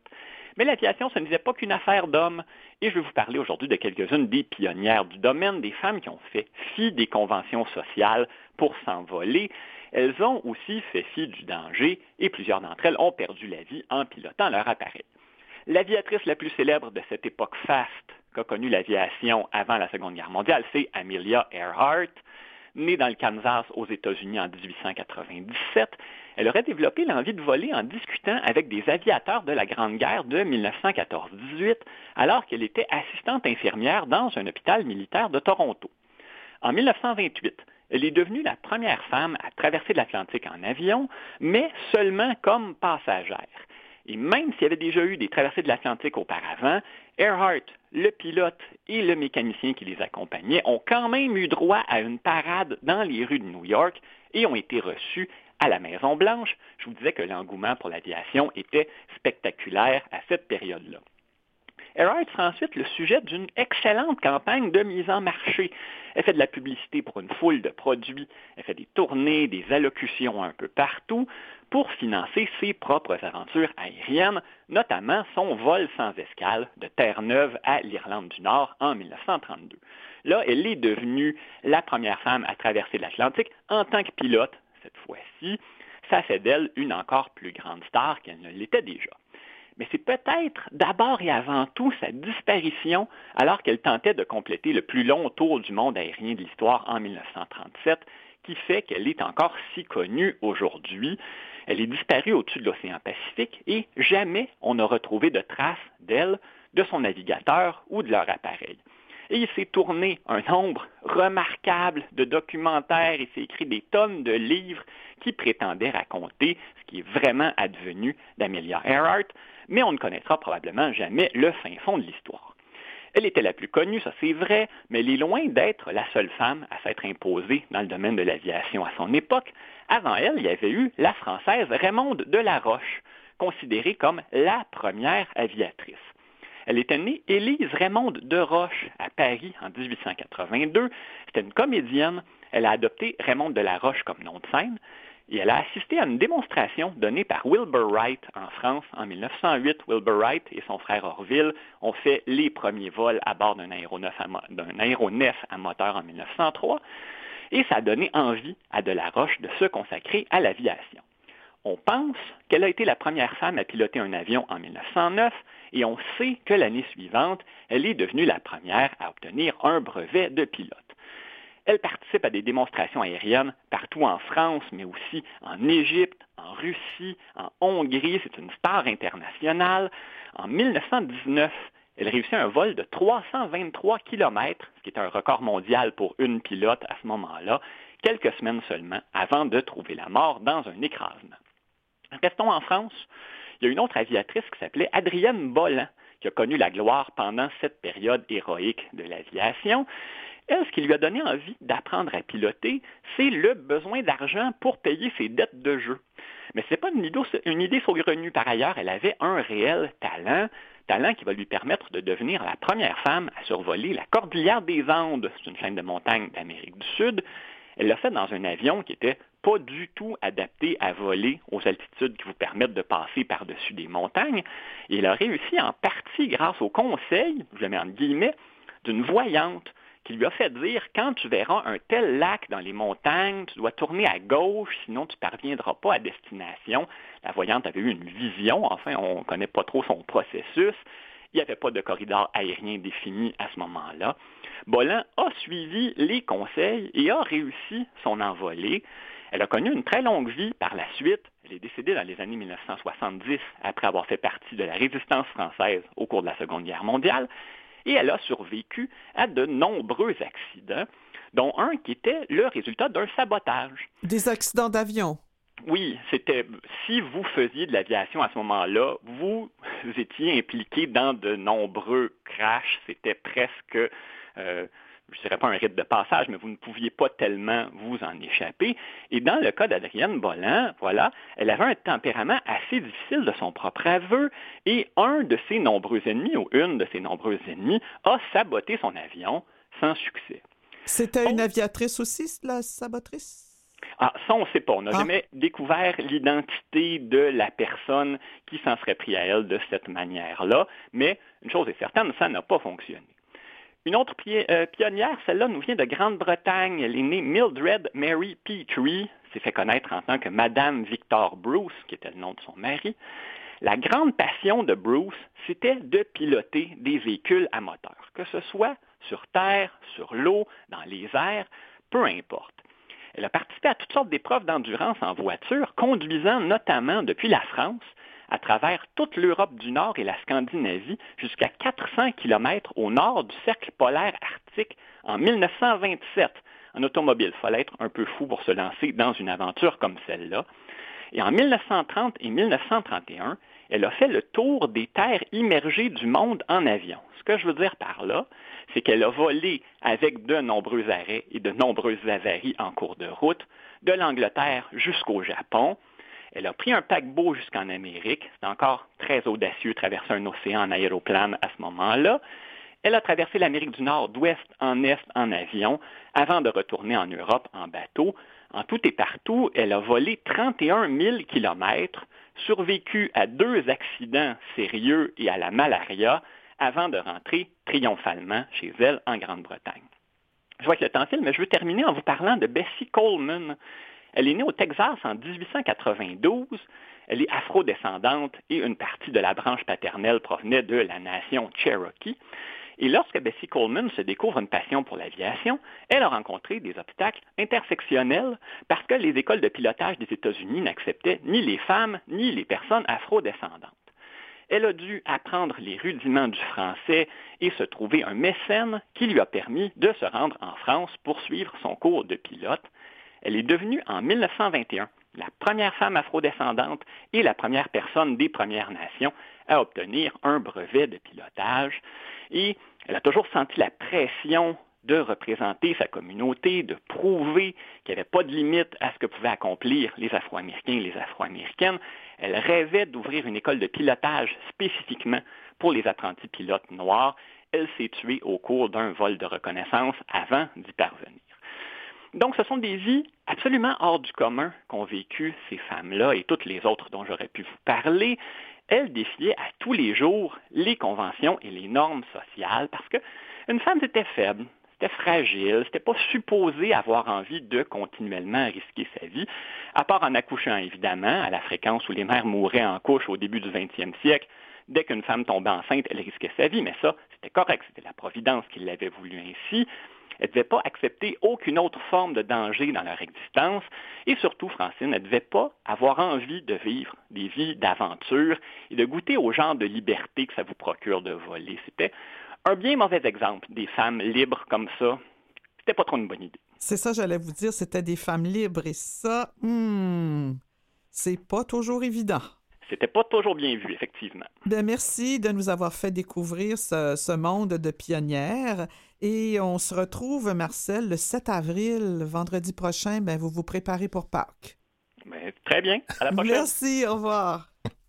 Mais l'aviation, ce n'était pas qu'une affaire d'hommes. Et je vais vous parler aujourd'hui de quelques-unes des pionnières du domaine, des femmes qui ont fait fi des conventions sociales pour s'envoler. Elles ont aussi fait fi du danger et plusieurs d'entre elles ont perdu la vie en pilotant leur appareil. L'aviatrice la plus célèbre de cette époque faste qu'a connue l'aviation avant la Seconde Guerre mondiale, c'est Amelia Earhart. Née dans le Kansas aux États-Unis en dix-huit cent quatre-vingt-dix-sept, elle aurait développé l'envie de voler en discutant avec des aviateurs de la Grande Guerre de dix-neuf cent quatorze dix-huit, alors qu'elle était assistante infirmière dans un hôpital militaire de Toronto. En dix-neuf cent vingt-huit, elle est devenue la première femme à traverser l'Atlantique en avion, mais seulement comme passagère. Et même s'il y avait déjà eu des traversées de l'Atlantique auparavant, Earhart, le pilote et le mécanicien qui les accompagnait ont quand même eu droit à une parade dans les rues de New York et ont été reçus à la Maison-Blanche. Je vous disais que l'engouement pour l'aviation était spectaculaire à cette période-là. Earhart sera ensuite le sujet d'une excellente campagne de mise en marché. Elle fait de la publicité pour une foule de produits. Elle fait des tournées, des allocutions un peu partout pour financer ses propres aventures aériennes, notamment son vol sans escale de Terre-Neuve à l'Irlande du Nord en dix-neuf cent trente-deux. Là, elle est devenue la première femme à traverser l'Atlantique en tant que pilote, cette fois-ci. Ça fait d'elle une encore plus grande star qu'elle ne l'était déjà. Mais c'est peut-être d'abord et avant tout sa disparition alors qu'elle tentait de compléter le plus long tour du monde aérien de l'histoire en dix-neuf cent trente-sept qui fait qu'elle est encore si connue aujourd'hui. Elle est disparue au-dessus de l'océan Pacifique et jamais on n'a retrouvé de traces d'elle, de son navigateur ou de leur appareil. Et il s'est tourné un nombre remarquable de documentaires, il s'est écrit des tonnes de livres qui prétendaient raconter ce qui est vraiment advenu d'Amelia Earhart, mais on ne connaîtra probablement jamais le fin fond de l'histoire. Elle était la plus connue, ça c'est vrai, mais elle est loin d'être la seule femme à s'être imposée dans le domaine de l'aviation à son époque. Avant elle, il y avait eu la Française Raymonde de la Roche, considérée comme la première aviatrice. Elle était née Élise Raymonde de Roche à Paris en dix-huit cent quatre-vingt-deux. C'était une comédienne. Elle a adopté Raymonde de la Roche comme nom de scène et elle a assisté à une démonstration donnée par Wilbur Wright en France en dix-neuf cent huit. Wilbur Wright et son frère Orville ont fait les premiers vols à bord d'un aéronef à, mo- d'un aéronef à moteur en dix-neuf cent trois et ça a donné envie à de la Roche de se consacrer à l'aviation. On pense qu'elle a été la première femme à piloter un avion en dix-neuf cent neuf et on sait que l'année suivante, elle est devenue la première à obtenir un brevet de pilote. Elle participe à des démonstrations aériennes partout en France, mais aussi en Égypte, en Russie, en Hongrie. C'est une star internationale. En dix-neuf cent dix-neuf, elle réussit un vol de trois cent vingt-trois kilomètres, ce qui est un record mondial pour une pilote à ce moment-là, quelques semaines seulement avant de trouver la mort dans un écrasement. Restons en France. Il y a une autre aviatrice qui s'appelait Adrienne Bolland, qui a connu la gloire pendant cette période héroïque de l'aviation. Elle, ce qui lui a donné envie d'apprendre à piloter, c'est le besoin d'argent pour payer ses dettes de jeu. Mais ce n'est pas une idée, une idée saugrenue. Par ailleurs, elle avait un réel talent, talent qui va lui permettre de devenir la première femme à survoler la Cordillère des Andes. C'est une chaîne de montagnes d'Amérique du Sud. Elle l'a fait dans un avion qui n'était pas du tout adapté à voler aux altitudes qui vous permettent de passer par-dessus des montagnes. Et elle a réussi en partie grâce au conseil, je le mets en guillemets, d'une voyante qui lui a fait dire « Quand tu verras un tel lac dans les montagnes, tu dois tourner à gauche, sinon tu ne parviendras pas à destination. » La voyante avait eu une vision, enfin on ne connaît pas trop son processus. Il n'y avait pas de corridor aérien défini à ce moment-là. Bolland a suivi les conseils et a réussi son envolée. Elle a connu une très longue vie par la suite. Elle est décédée dans les années dix-neuf cent soixante-dix après avoir fait partie de la résistance française au cours de la Seconde Guerre mondiale. Et elle a survécu à de nombreux accidents, dont un qui était le résultat d'un sabotage. Des accidents d'avion? Oui, c'était si vous faisiez de l'aviation à ce moment-là, vous étiez impliqué dans de nombreux crashs. C'était presque, euh, je ne dirais pas un rite de passage, mais vous ne pouviez pas tellement vous en échapper. Et dans le cas d'Adrienne Bolland, voilà, elle avait un tempérament assez difficile de son propre aveu, et un de ses nombreux ennemis, ou une de ses nombreux ennemis, a saboté son avion sans succès. C'était une aviatrice aussi, la sabotrice? Ah, ça, on ne sait pas. On n'a Ah. jamais découvert l'identité de la personne qui s'en serait pris à elle de cette manière-là, mais une chose est certaine, ça n'a pas fonctionné. Une autre pi- euh, pionnière, celle-là, nous vient de Grande-Bretagne. Elle est née Mildred Mary Petrie, s'est fait connaître en tant que Madame Victor Bruce, qui était le nom de son mari. La grande passion de Bruce, c'était de piloter des véhicules à moteur, que ce soit sur terre, sur l'eau, dans les airs, peu importe. Elle a participé à toutes sortes d'épreuves d'endurance en voiture, conduisant notamment depuis la France à travers toute l'Europe du Nord et la Scandinavie jusqu'à quatre cents kilomètres au nord du cercle polaire arctique en dix-neuf cent vingt-sept. En automobile, il fallait être un peu fou pour se lancer dans une aventure comme celle-là. Et en dix-neuf cent trente et dix-neuf cent trente et un, elle a fait le tour des terres immergées du monde en avion. Ce que je veux dire par là, c'est qu'elle a volé avec de nombreux arrêts et de nombreuses avaries en cours de route, de l'Angleterre jusqu'au Japon. Elle a pris un paquebot jusqu'en Amérique. C'est encore très audacieux de traverser un océan en aéroplane à ce moment-là. Elle a traversé l'Amérique du Nord d'ouest en est en avion avant de retourner en Europe en bateau. En tout et partout, elle a volé trente et un mille kilomètres, survécu à deux accidents sérieux et à la malaria avant de rentrer triomphalement chez elle en Grande-Bretagne. Je vois que le temps file, mais je veux terminer en vous parlant de Bessie Coleman. Elle est née au Texas en dix-huit cent quatre-vingt-douze. Elle est afro-descendante et une partie de la branche paternelle provenait de la nation Cherokee. Et lorsque Bessie Coleman se découvre une passion pour l'aviation, elle a rencontré des obstacles intersectionnels parce que les écoles de pilotage des États-Unis n'acceptaient ni les femmes ni les personnes afro-descendantes. Elle a dû apprendre les rudiments du français et se trouver un mécène qui lui a permis de se rendre en France pour suivre son cours de pilote. Elle est devenue en dix-neuf cent vingt et un la première femme afrodescendante et la première personne des Premières Nations à obtenir un brevet de pilotage. Et elle a toujours senti la pression de représenter sa communauté, de prouver qu'il n'y avait pas de limite à ce que pouvaient accomplir les Afro-Américains et les Afro-Américaines. Elle rêvait d'ouvrir une école de pilotage spécifiquement pour les apprentis pilotes noirs. Elle s'est tuée au cours d'un vol de reconnaissance avant d'y parvenir. Donc, ce sont des vies absolument hors du commun qu'ont vécu ces femmes-là et toutes les autres dont j'aurais pu vous parler. Elles défiaient à tous les jours les conventions et les normes sociales parce qu'une femme, c'était faible, c'était fragile, c'était pas supposé avoir envie de continuellement risquer sa vie, à part en accouchant, évidemment, à la fréquence où les mères mouraient en couche au début du vingtième siècle. Dès qu'une femme tombait enceinte, elle risquait sa vie, mais ça, c'était correct, c'était la Providence qui l'avait voulu ainsi. Elle ne devait pas accepter aucune autre forme de danger dans leur existence. Et surtout, Francine, elle ne devait pas avoir envie de vivre des vies d'aventure et de goûter au genre de liberté que ça vous procure de voler. C'était un bien mauvais exemple des femmes libres comme ça. C'était pas trop une bonne idée. C'est ça, j'allais vous dire, c'était des femmes libres. Et ça, hmm, c'est pas toujours évident. C'était pas toujours bien vu, effectivement. Bien, merci de nous avoir fait découvrir ce, ce monde de pionnières. Et on se retrouve, Marcel, le sept avril, vendredi prochain. Bien, vous vous préparez pour Pâques. Bien, très bien. À la prochaine. Merci, au revoir.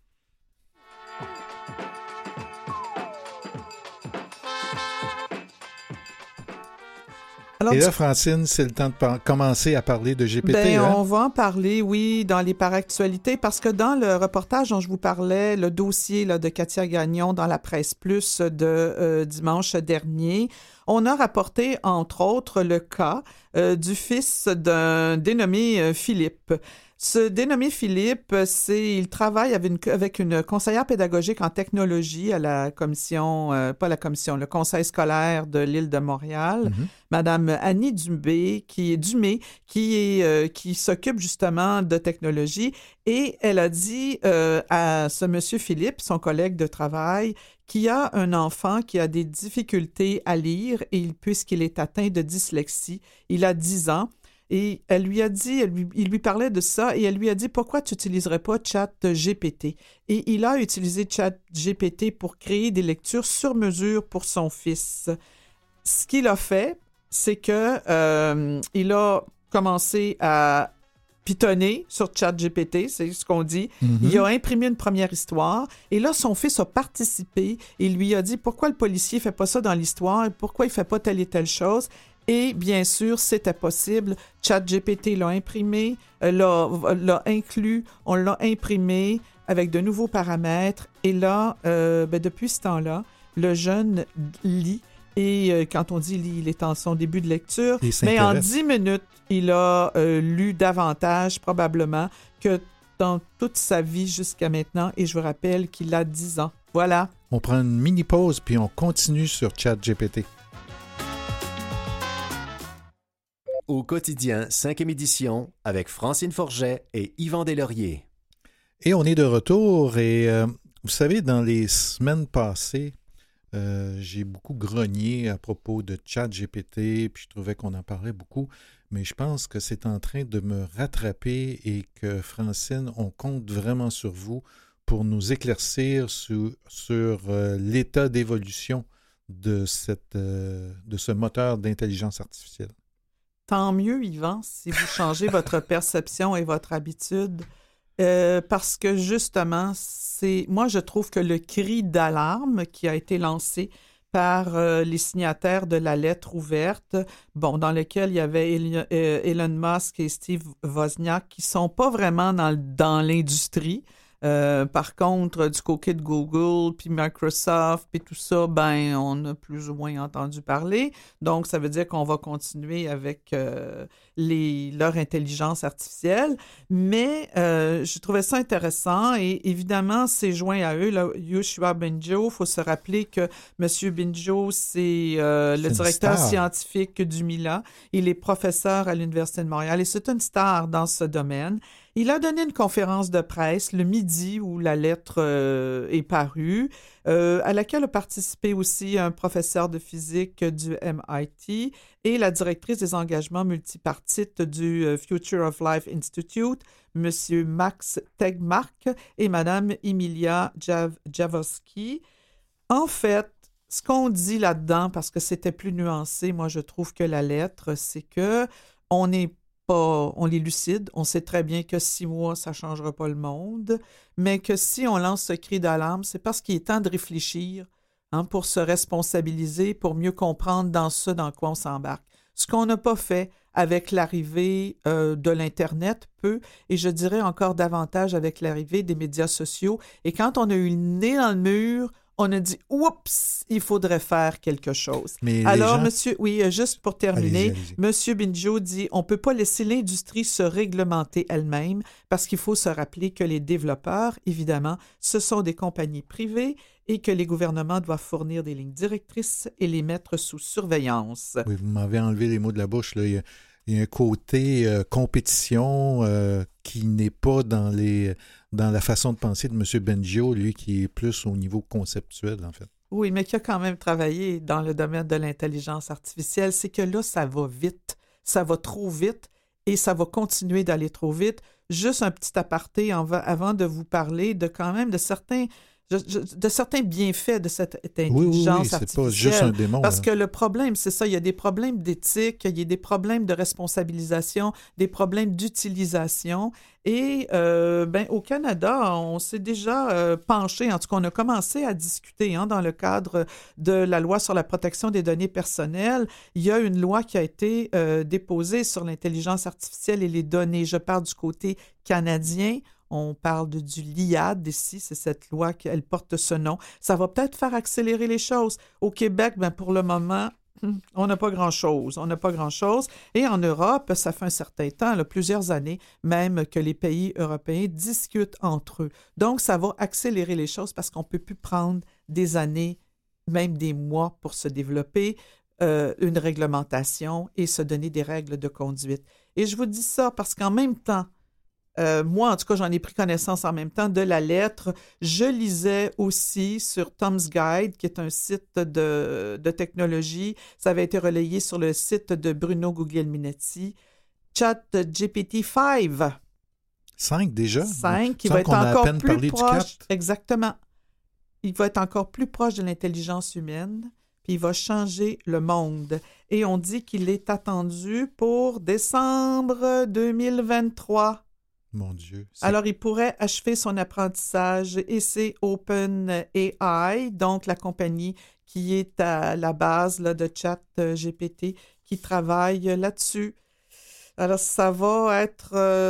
Alors, Et là, Francine, c'est le temps de par- commencer à parler de G P T. Ben, hein? on va en parler, oui, dans les paractualités, parce que dans le reportage dont je vous parlais, le dossier là, de Katia Gagnon dans la Presse Plus de euh, dimanche dernier, on a rapporté, entre autres, le cas euh, du fils d'un dénommé euh, Philippe. Ce dénommé Philippe, c'est, il travaille avec une, avec une conseillère pédagogique en technologie à la commission, euh, pas la commission, le conseil scolaire de l'île de Montréal, mm-hmm. Madame Annie Dumé, qui est Dumé, qui est euh, qui s'occupe justement de technologie, et elle a dit euh, à ce monsieur Philippe, son collègue de travail, qu'il y a un enfant qui a des difficultés à lire, et puisqu'il est atteint de dyslexie, il a dix ans. Et elle lui a dit, elle lui, il lui parlait de ça, et elle lui a dit, pourquoi tu n'utiliserais pas ChatGPT? Et il a utilisé ChatGPT pour créer des lectures sur mesure pour son fils. Ce qu'il a fait, c'est que euh, il a commencé à pitonner sur ChatGPT, c'est ce qu'on dit. Mm-hmm. Il a imprimé une première histoire, et là, son fils a participé. Il lui a dit, pourquoi le policier ne fait pas ça dans l'histoire? Pourquoi il ne fait pas telle et telle chose? Et bien sûr, c'était possible. ChatGPT l'a imprimé, euh, l'a, l'a inclus, on l'a imprimé avec de nouveaux paramètres. Et là, euh, ben, depuis ce temps-là, le jeune lit. Et euh, quand on dit lit, il est en son début de lecture. Mais en dix minutes, il a euh, lu davantage probablement que dans toute sa vie jusqu'à maintenant. Et je vous rappelle qu'il a dix ans. Voilà. On prend une mini-pause puis on continue sur ChatGPT. Au quotidien, cinquième édition, avec Francine Forget et Yvan Deslauriers. Et on est de retour. Et euh, vous savez, dans les semaines passées, euh, j'ai beaucoup grogné à propos de ChatGPT, puis je trouvais qu'on en parlait beaucoup. Mais je pense que c'est en train de me rattraper et que, Francine, on compte vraiment sur vous pour nous éclaircir sur, sur euh, l'état d'évolution de, cette, euh, de ce moteur d'intelligence artificielle. Tant mieux, Yvan, si vous changez votre perception et votre habitude, euh, parce que justement, c'est moi, je trouve que le cri d'alarme qui a été lancé par euh, les signataires de la lettre ouverte, bon, dans lequel il y avait Elon, euh, Elon Musk et Steve Wozniak, qui sont pas vraiment dans, dans l'industrie. Euh, par contre, du côté de Google, puis Microsoft, puis tout ça, ben, on a plus ou moins entendu parler. Donc, ça veut dire qu'on va continuer avec euh, les, leur intelligence artificielle. Mais euh, je trouvais ça intéressant et évidemment, c'est joint à eux. Là, Yoshua Bengio, il faut se rappeler que M. Bengio, c'est euh, le directeur scientifique du Mila. Il est professeur à l'Université de Montréal et c'est une star dans ce domaine. Il a donné une conférence de presse le midi où la lettre euh, est parue, euh, à laquelle a participé aussi un professeur de physique du M I T et la directrice des engagements multipartites du euh, Future of Life Institute, M. Max Tegmark et Mme Emilia Jav- Jaworski. En fait, ce qu'on dit là-dedans, parce que c'était plus nuancé, moi je trouve que la lettre, c'est que on est Pas, on est lucide, on sait très bien que six mois, ça ne changera pas le monde, mais que si on lance ce cri d'alarme, c'est parce qu'il est temps de réfléchir hein, pour se responsabiliser, pour mieux comprendre dans ce dans quoi on s'embarque. Ce qu'on n'a pas fait avec l'arrivée euh, de l'Internet, peu, et je dirais encore davantage avec l'arrivée des médias sociaux. Et quand on a eu le nez dans le mur, on a dit « Oups, il faudrait faire quelque chose ». Alors, gens... monsieur, oui, juste pour terminer, allez-y, allez-y. Monsieur Bengio dit « On ne peut pas laisser l'industrie se réglementer elle-même parce qu'il faut se rappeler que les développeurs, évidemment, ce sont des compagnies privées et que les gouvernements doivent fournir des lignes directrices et les mettre sous surveillance. » Oui, vous m'avez enlevé les mots de la bouche, là. Il y a... Il y a un côté euh, compétition euh, qui n'est pas dans, les, dans la façon de penser de M. Bengio, lui qui est plus au niveau conceptuel, en fait. Oui, mais qui a quand même travaillé dans le domaine de l'intelligence artificielle. C'est que là, ça va vite. Ça va trop vite et ça va continuer d'aller trop vite. Juste un petit aparté en va, avant de vous parler de quand même de certains... de certains bienfaits de cette intelligence oui, oui, oui, artificielle. C'est pas juste un démon. Parce là. que le problème, c'est ça, il y a des problèmes d'éthique, il y a des problèmes de responsabilisation, des problèmes d'utilisation. Et euh, ben, au Canada, on s'est déjà euh, penché, en tout cas, on a commencé à discuter hein, dans le cadre de la loi sur la protection des données personnelles. Il y a une loi qui a été euh, déposée sur l'intelligence artificielle et les données. Je parle du côté canadien. On parle de, du L I A D ici, c'est cette loi qui elle porte ce nom. Ça va peut-être faire accélérer les choses. Au Québec, ben pour le moment, on n'a pas grand-chose. On n'a pas grand-chose. Et en Europe, ça fait un certain temps, là, plusieurs années, même que les pays européens discutent entre eux. Donc, ça va accélérer les choses parce qu'on ne peut plus prendre des années, même des mois pour se développer euh, une réglementation et se donner des règles de conduite. Et je vous dis ça parce qu'en même temps, Euh, moi, en tout cas, j'en ai pris connaissance en même temps de la lettre. Je lisais aussi sur Tom's Guide, qui est un site de, de technologie. Ça avait été relayé sur le site de Bruno Guglielminetti. ChatGPT cinq. cinq déjà? cinq, qui va être encore plus proche. Exactement. Il va être encore plus proche de l'intelligence humaine, puis il va changer le monde. Et on dit qu'il est attendu pour décembre deux mille vingt-trois. Mon Dieu. C'est... Alors, il pourrait achever son apprentissage et c'est OpenAI, donc la compagnie qui est à la base là, de ChatGPT, qui qui travaillent là-dessus. Alors, ça va être...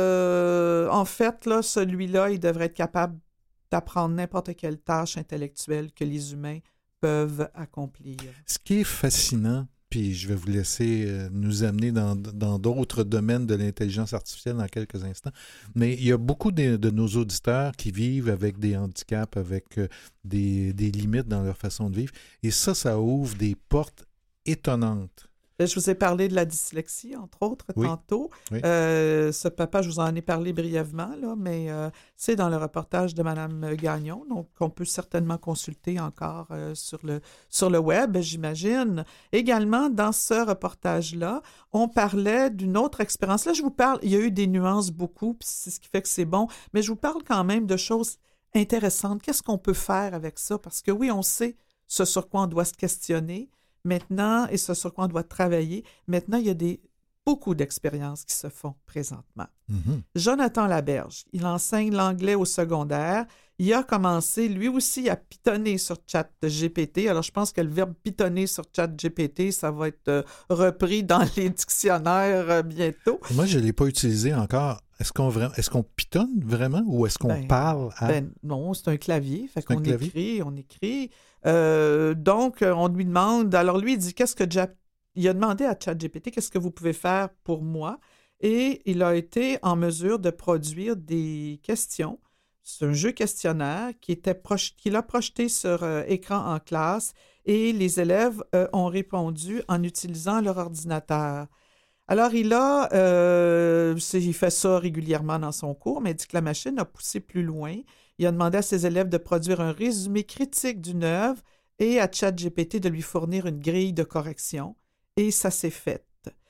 euh, en fait, là, celui-là, il devrait être capable d'apprendre n'importe quelle tâche intellectuelle que les humains peuvent accomplir. Ce qui est fascinant, puis je vais vous laisser euh, nous amener dans, dans d'autres domaines de l'intelligence artificielle dans quelques instants, mais il y a beaucoup de, de nos auditeurs qui vivent avec des handicaps, avec euh, des, des limites dans leur façon de vivre, et ça, ça ouvre des portes étonnantes. Je vous ai parlé de la dyslexie, entre autres, oui. tantôt. Oui. Euh, ce papa, je vous en ai parlé brièvement, là, mais euh, c'est dans le reportage de Mme Gagnon, donc qu'on peut certainement consulter encore euh, sur, le, sur le web, j'imagine. Également, dans ce reportage-là, on parlait d'une autre expérience. Là, je vous parle, il y a eu des nuances beaucoup, puis c'est ce qui fait que c'est bon, mais je vous parle quand même de choses intéressantes. Qu'est-ce qu'on peut faire avec ça? Parce que oui, on sait ce sur quoi on doit se questionner, maintenant, et ce sur quoi on doit travailler, maintenant, il y a des, beaucoup d'expériences qui se font présentement. Mm-hmm. Jonathan Laberge, il enseigne l'anglais au secondaire. Il a commencé, lui aussi, à pitonner sur ChatGPT. Alors, je pense que le verbe pitonner sur ChatGPT, ça va être euh, repris dans les dictionnaires euh, bientôt. Moi, je ne l'ai pas utilisé encore. Est-ce qu'on, vra... est-ce qu'on pitonne vraiment ou est-ce qu'on ben, parle à... Ben, non, c'est un clavier. Fait c'est qu'on écrit, on écrit. Euh, donc, on lui demande... Alors, lui, il dit, qu'est-ce que... Ja... Il a demandé à ChatGPT, qu'est-ce que vous pouvez faire pour moi? Et il a été en mesure de produire des questions. C'est un jeu questionnaire qui était proche... qu'il a projeté sur euh, écran en classe et les élèves euh, ont répondu en utilisant leur ordinateur. Alors, il a, euh, il fait ça régulièrement dans son cours, mais il dit que la machine a poussé plus loin. Il a demandé à ses élèves de produire un résumé critique d'une œuvre et à ChatGPT de lui fournir une grille de correction. Et ça s'est fait.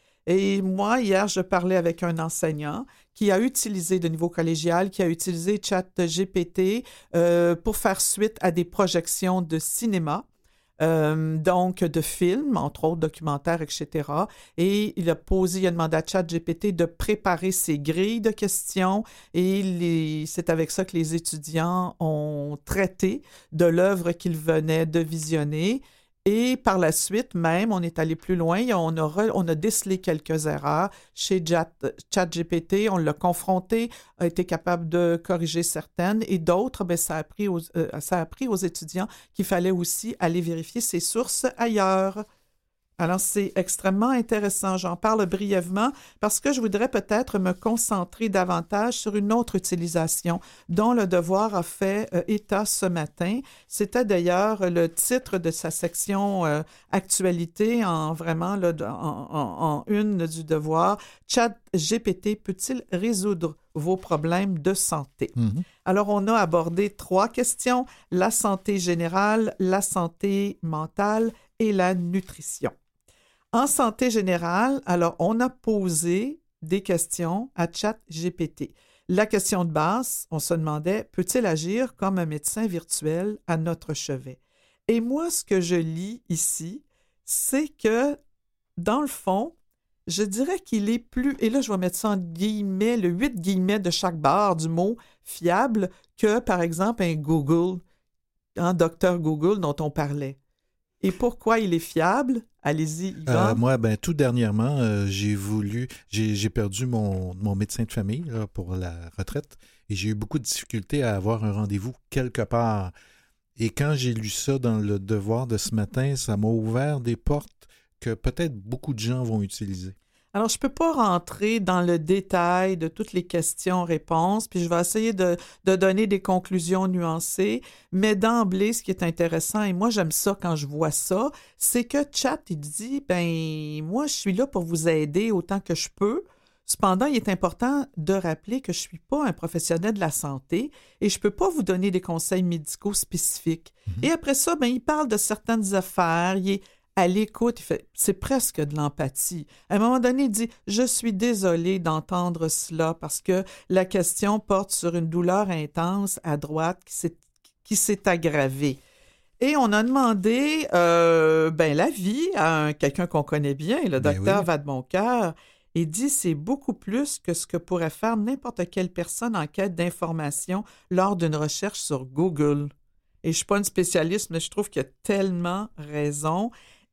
Et moi, hier, je parlais avec un enseignant qui a utilisé, de niveau collégial, qui a utilisé ChatGPT euh, pour faire suite à des projections de cinéma. Euh, donc de films, entre autres documentaires, et cetera. Et il a posé, il a demandé à ChatGPT de préparer ses grilles de questions et les, c'est avec ça que les étudiants ont traité de l'œuvre qu'ils venaient de visionner. Et par la suite, même, on est allé plus loin, on a, re, on a décelé quelques erreurs chez ChatGPT, on l'a confronté, a été capable de corriger certaines, et d'autres, bien, ça a appris aux, euh, ça a appris aux étudiants qu'il fallait aussi aller vérifier ses sources ailleurs. Alors, c'est extrêmement intéressant. J'en parle brièvement parce que je voudrais peut-être me concentrer davantage sur une autre utilisation dont Le Devoir a fait euh, état ce matin. C'était d'ailleurs le titre de sa section euh, Actualité en vraiment là, en, en, en une du Devoir. ChatGPT peut-il résoudre vos problèmes de santé? Mm-hmm. Alors, on a abordé trois questions, la santé générale, la santé mentale et la nutrition. En santé générale, alors, on a posé des questions à ChatGPT. La question de base, on se demandait, peut-il agir comme un médecin virtuel à notre chevet? Et moi, ce que je lis ici, c'est que, dans le fond, je dirais qu'il est plus, et là, je vais mettre ça en guillemets, le huit guillemets de chaque barre du mot fiable que, par exemple, un Google, un docteur Google dont on parlait. Et pourquoi il est fiable? Allez-y, Yvan. Euh, moi, ben, tout dernièrement, euh, j'ai voulu, j'ai, j'ai perdu mon, mon médecin de famille là, pour la retraite et j'ai eu beaucoup de difficultés à avoir un rendez-vous quelque part. Et quand j'ai lu ça dans Le Devoir de ce matin, ça m'a ouvert des portes que peut-être beaucoup de gens vont utiliser. Alors, je ne peux pas rentrer dans le détail de toutes les questions-réponses, puis je vais essayer de, de donner des conclusions nuancées, mais d'emblée, ce qui est intéressant, et moi, j'aime ça quand je vois ça, c'est que Chat, il dit, ben moi, je suis là pour vous aider autant que je peux. Cependant, il est important de rappeler que je ne suis pas un professionnel de la santé et je ne peux pas vous donner des conseils médicaux spécifiques. Mm-hmm. Et après ça, ben il parle de certaines affaires, il est à l'écoute, il fait, c'est presque de l'empathie. À un moment donné, il dit « Je suis désolé d'entendre cela parce que la question porte sur une douleur intense à droite qui s'est, qui s'est aggravée. » Et on a demandé euh, ben, l'avis à un, quelqu'un qu'on connaît bien, le ben docteur oui. Vadeboncoeur. Il dit « C'est beaucoup plus que ce que pourrait faire n'importe quelle personne en quête d'information lors d'une recherche sur Google. » Et je ne suis pas une spécialiste, mais je trouve qu'il a tellement raison.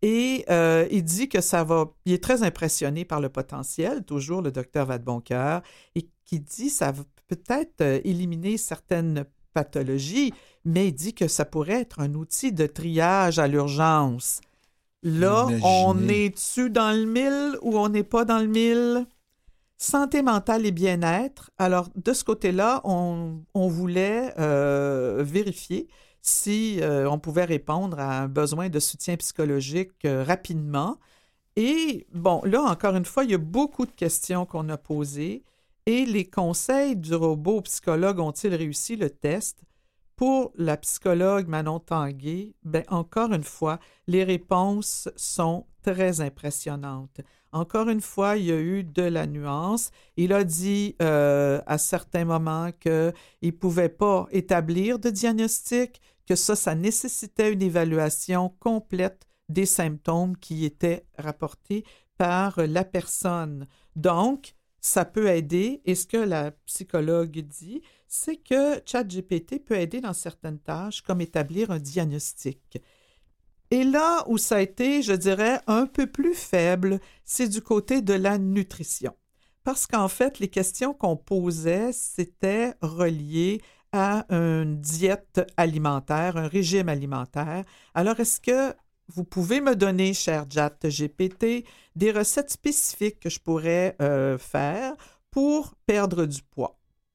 Et euh, il dit que ça va... Il est très impressionné par le potentiel, toujours le docteur Vadeboncoeur, et qui dit que ça va peut-être euh, éliminer certaines pathologies, mais il dit que ça pourrait être un outil de triage à l'urgence. Là, Imaginez. on est-tu dans le mille ou on n'est pas dans le mille? Santé mentale et bien-être. Alors, de ce côté-là, on, on voulait euh, vérifier si euh, on pouvait répondre à un besoin de soutien psychologique euh, rapidement. Et bon, là, encore une fois, il y a beaucoup de questions qu'on a posées et les conseils du robot psychologue ont-ils réussi le test? Pour la psychologue Manon Tanguay, ben, encore une fois, les réponses sont très impressionnantes. Encore une fois, il y a eu de la nuance. Il a dit euh, à certains moments qu'il ne pouvait pas établir de diagnostic, que ça, ça nécessitait une évaluation complète des symptômes qui étaient rapportés par la personne. Donc, ça peut aider. Et ce que la psychologue dit, c'est que ChatGPT peut aider dans certaines tâches, comme établir un diagnostic. Et là où ça a été, je dirais, un peu plus faible, c'est du côté de la nutrition. Parce qu'en fait, les questions qu'on posait, c'était reliées à une diète alimentaire, un régime alimentaire. Alors, est-ce que vous pouvez me donner, cher ChatGPT, des recettes spécifiques que je pourrais euh, faire pour perdre du poids?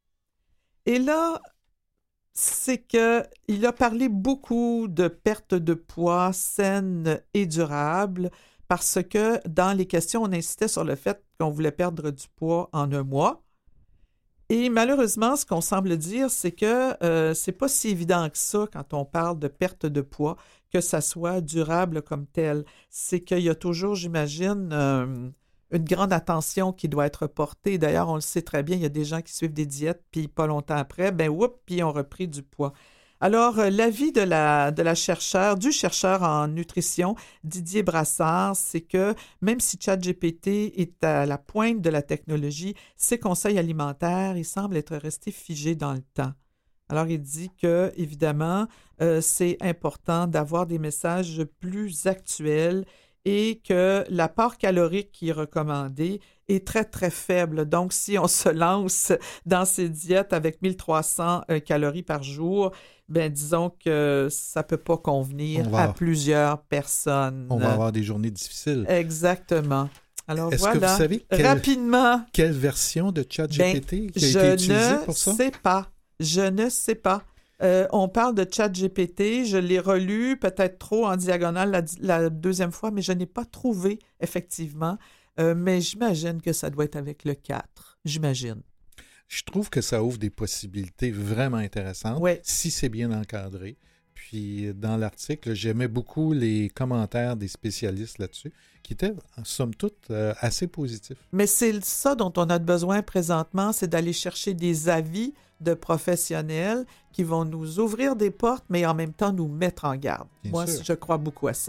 Et là, c'est qu'il a parlé beaucoup de perte de poids saine et durable parce que dans les questions, on insistait sur le fait qu'on voulait perdre du poids en un mois. Et malheureusement, ce qu'on semble dire, c'est que euh, c'est pas si évident que ça quand on parle de perte de poids, que ça soit durable comme tel. C'est qu'il y a toujours, j'imagine, euh, une grande attention qui doit être portée. D'ailleurs, on le sait très bien, il y a des gens qui suivent des diètes, puis pas longtemps après, ben oups, puis ils ont repris du poids. Alors, euh, l'avis de la, de la chercheure, du chercheur en nutrition, Didier Brassard, c'est que même si ChatGPT est à la pointe de la technologie, ses conseils alimentaires, ils semblent être restés figés dans le temps. Alors, il dit que, évidemment, euh, c'est important d'avoir des messages plus actuels et que l'apport calorique qui est recommandé est très, très faible. Donc, si on se lance dans ces diètes avec mille trois cents euh, calories par jour, ben disons que ça ne peut pas convenir va, à plusieurs personnes. On va avoir des journées difficiles. Exactement. Alors Est-ce voilà, que vous savez quelle, rapidement. Quelle version de ChatGPT ben, qui a été utilisée pour ça? Je ne sais pas. Je ne sais pas. Euh, on parle de ChatGPT, je l'ai relu peut-être trop en diagonale la, la deuxième fois, mais je n'ai pas trouvé, effectivement. Euh, mais j'imagine que ça doit être avec le quatre. J'imagine. Je trouve que ça ouvre des possibilités vraiment intéressantes, ouais. si c'est bien encadré. Puis dans l'article, j'aimais beaucoup les commentaires des spécialistes là-dessus, qui étaient, en somme toute, euh, assez positifs. Mais c'est ça dont on a besoin présentement, c'est d'aller chercher des avis de professionnels qui vont nous ouvrir des portes, mais en même temps nous mettre en garde. Bien Moi, sûr. je crois beaucoup à ça.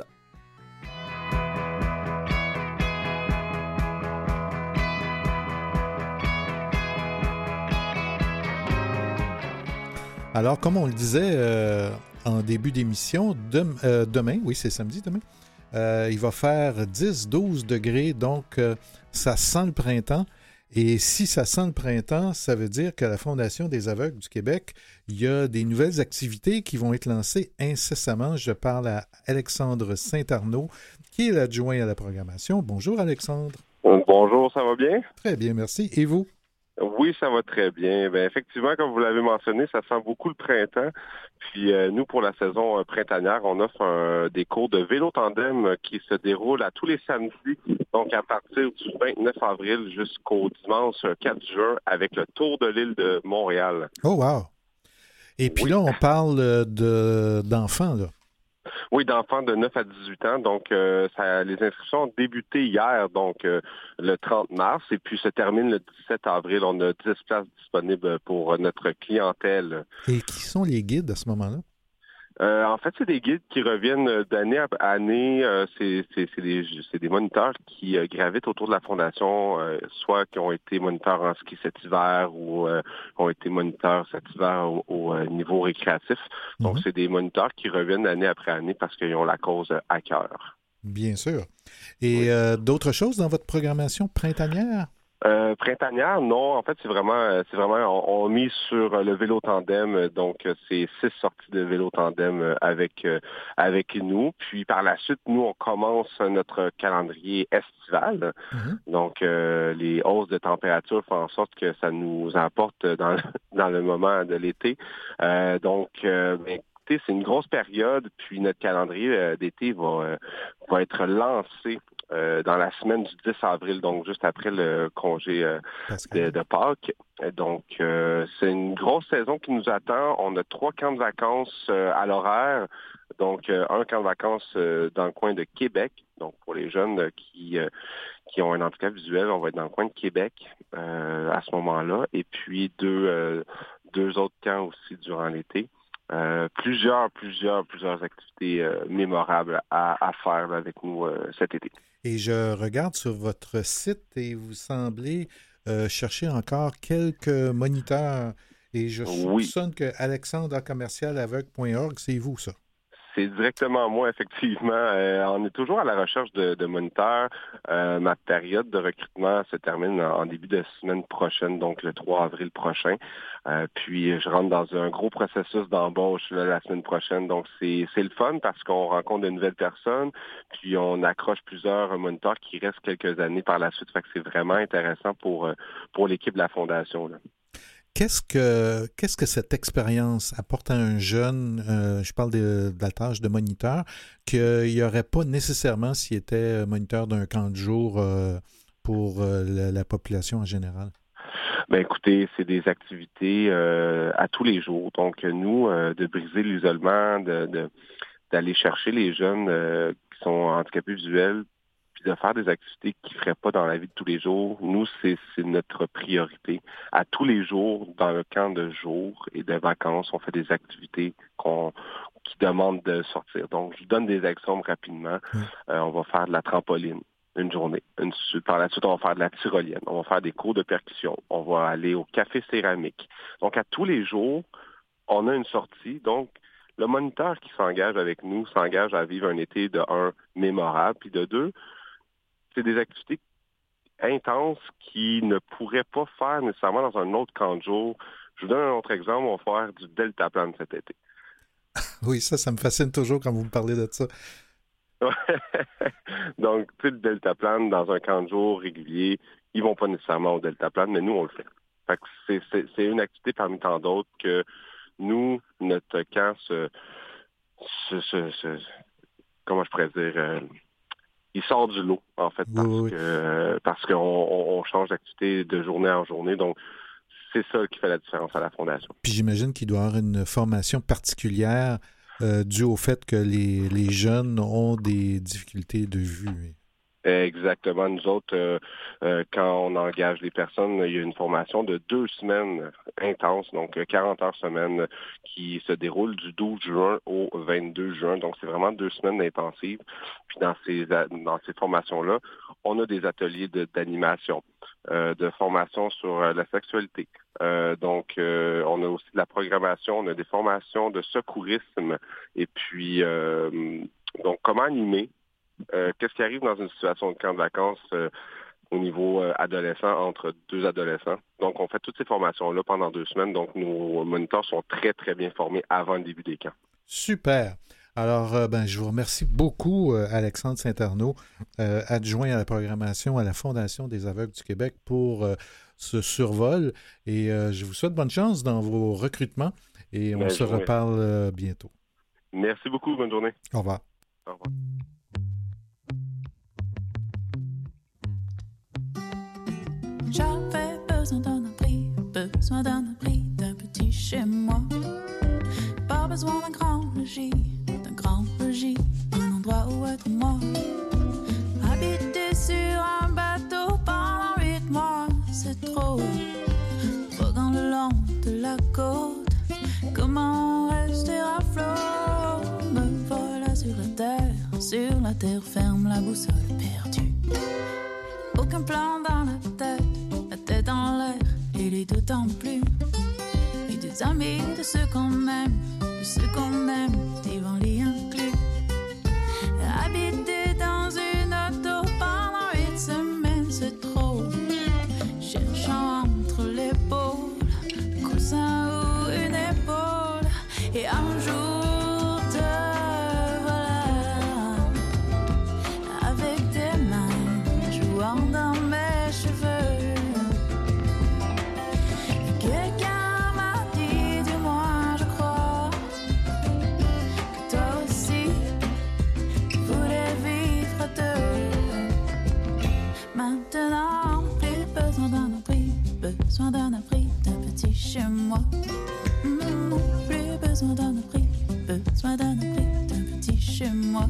Alors, comme on le disait euh, en début d'émission, de, euh, demain, oui, c'est samedi demain, euh, il va faire dix à douze degrés, donc euh, ça sent le printemps. Et si ça sent le printemps, ça veut dire qu'à la Fondation des aveugles du Québec, il y a des nouvelles activités qui vont être lancées incessamment. Je parle à Alexandre Saint-Arnaud, qui est l'adjoint à la programmation. Bonjour Alexandre. Bonjour, ça va bien? Très bien, merci. Et vous? Oui, ça va très bien. Ben, effectivement, comme vous l'avez mentionné, ça sent beaucoup le printemps. Puis euh, nous, pour la saison euh, printanière, on offre un, des cours de vélo tandem euh, qui se déroulent à tous les samedis, donc à partir du vingt-neuf avril jusqu'au dimanche quatre juin, avec le Tour de l'île de Montréal. Oh, wow! Et puis oui. là, on parle de, d'enfants, là. Oui, d'enfants de neuf à dix-huit ans. Donc, euh, ça, les inscriptions ont débuté hier, donc euh, le trente mars, et puis se termine le dix-sept avril. On a dix places disponibles pour notre clientèle. Et qui sont les guides à ce moment-là? Euh, en fait, c'est des guides qui reviennent d'année à année. Euh, c'est, c'est, c'est, des, c'est des moniteurs qui euh, gravitent autour de la Fondation, euh, soit qui ont été moniteurs en ski cet hiver ou euh, ont été moniteurs cet hiver au, au euh, niveau récréatif. Donc, mm-hmm. c'est des moniteurs qui reviennent année après année parce qu'ils ont la cause à cœur. Bien sûr. Et oui. euh, d'autres choses dans votre programmation printanière? Euh, printanière, non. En fait, c'est vraiment, c'est vraiment, on, on mise sur le vélo tandem. Donc, c'est six sorties de vélo tandem avec avec nous. Puis, par la suite, nous, on commence notre calendrier estival. Mm-hmm. Donc, euh, les hausses de température font en sorte que ça nous emporte dans dans le moment de l'été. Euh, donc, euh, ben, écoutez, c'est une grosse période. Puis, notre calendrier euh, d'été va euh, va être lancé. Euh, dans la semaine du dix avril, donc juste après le congé euh, de, de Pâques. Donc, euh, c'est une grosse saison qui nous attend. On a trois camps de vacances euh, à l'horaire. Donc, euh, un camp de vacances euh, dans le coin de Québec. Donc, pour les jeunes euh, qui euh, qui ont un handicap visuel, on va être dans le coin de Québec euh, à ce moment-là. Et puis, deux, euh, deux autres camps aussi durant l'été. Euh, plusieurs, plusieurs, plusieurs activités euh, mémorables à, à faire là, avec nous euh, cet été. Et je regarde sur votre site et vous semblez euh, chercher encore quelques moniteurs. Et je soupçonne oui. que Alexandre à commercial aveugle point org, c'est vous, ça? C'est directement moi, effectivement. Euh, on est toujours à la recherche de, de moniteurs. Euh, ma période de recrutement se termine en, en début de semaine prochaine, donc le trois avril prochain. Euh, puis, je rentre dans un gros processus d'embauche là, la semaine prochaine. Donc, c'est, c'est le fun parce qu'on rencontre de nouvelles personnes, puis on accroche plusieurs moniteurs qui restent quelques années par la suite. Fait que c'est vraiment intéressant pour, pour l'équipe de la Fondation, là. Qu'est-ce que, qu'est-ce que cette expérience apporte à un jeune, euh, je parle de, de la tâche de moniteur, qu'il n'y aurait pas nécessairement s'il était moniteur d'un camp de jour euh, pour euh, la, la population en général? Ben écoutez, c'est des activités euh, à tous les jours. Donc, nous, euh, de briser l'isolement, de, de, d'aller chercher les jeunes euh, qui sont handicapés visuels, puis de faire des activités qu'ils ne feraient pas dans la vie de tous les jours. Nous, c'est, c'est notre priorité. À tous les jours, dans le camp de jour et de vacances, on fait des activités qu'on, qui demandent de sortir. Donc, je vous donne des exemples rapidement. Mmh. Euh, on va faire de la trampoline une journée. Une, par la suite, on va faire de la tyrolienne. On va faire des cours de percussion. On va aller au café céramique. Donc, à tous les jours, on a une sortie. Donc, le moniteur qui s'engage avec nous s'engage à vivre un été de un, mémorable, puis de deux, c'est des activités intenses qui ne pourraient pas faire nécessairement dans un autre camp de jour. Je vous donne un autre exemple, on va faire du deltaplane cet été. Oui, ça, ça me fascine toujours quand vous me parlez de ça. Donc, tu sais, le deltaplane dans un camp de jour régulier, ils vont pas nécessairement au deltaplane, mais nous, on le fait. Fait que c'est, c'est, c'est une activité parmi tant d'autres que nous, notre camp se... se, se, se comment je pourrais dire... Euh, il sort du lot, en fait, parce oui, oui. que parce qu'on on, on change d'activité de journée en journée. Donc, c'est ça qui fait la différence à la Fondation. Puis j'imagine qu'il doit y avoir une formation particulière euh, due au fait que les, les jeunes ont des difficultés de vue. Exactement. Nous autres, euh, euh, quand on engage les personnes, il y a une formation de deux semaines intense, donc quarante heures semaine, qui se déroule du douze juin au vingt-deux juin. Donc, c'est vraiment deux semaines intensives. Puis dans ces dans ces formations-là, on a des ateliers de, d'animation, euh, de formation sur la sexualité. Euh, donc, euh, on a aussi de la programmation, on a des formations de secourisme. Et puis, euh, donc, comment animer? Euh, qu'est-ce qui arrive dans une situation de camp de vacances euh, au niveau euh, adolescent entre deux adolescents? Donc, on fait toutes ces formations-là pendant deux semaines. Donc, nos moniteurs sont très, très bien formés avant le début des camps. Super! Alors, euh, ben, je vous remercie beaucoup, euh, Alexandre Saint-Arnaud, euh, adjoint à la programmation à la Fondation des aveugles du Québec pour euh, ce survol. Et euh, je vous souhaite bonne chance dans vos recrutements et on Belle se journée. reparle euh, bientôt. Merci beaucoup. Bonne journée. Au revoir. Au revoir. J'avais besoin d'un abri, besoin d'un abri, d'un petit chez moi. Pas besoin d'un grand logis, d'un grand logis, un endroit où être moi. Habiter sur un bateau pendant huit mois, c'est trop. Voguant le long de la côte, comment rester à flot? Me voilà sur la terre, sur la terre ferme, la boussole perdue. Aucun plan dans la tête, la tête dans l'air, et les d'autant plus. Et des amis de ceux qu'on aime, de ceux qu'on aime, des vents les inclus. Habiter dans besoin d'un abri, d'un petit chez moi. Non, plus besoin d'un abri, besoin d'un abri, d'un petit chez moi.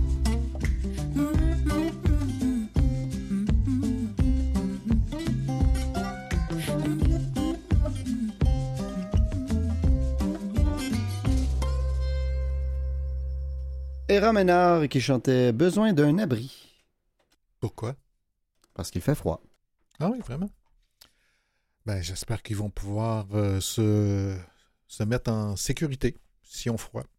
Héra Ménard qui chantait « Besoin d'un abri ». Pourquoi? Parce qu'il fait froid. Ah oui, vraiment? Ben, j'espère qu'ils vont pouvoir euh, se, se mettre en sécurité si on froid.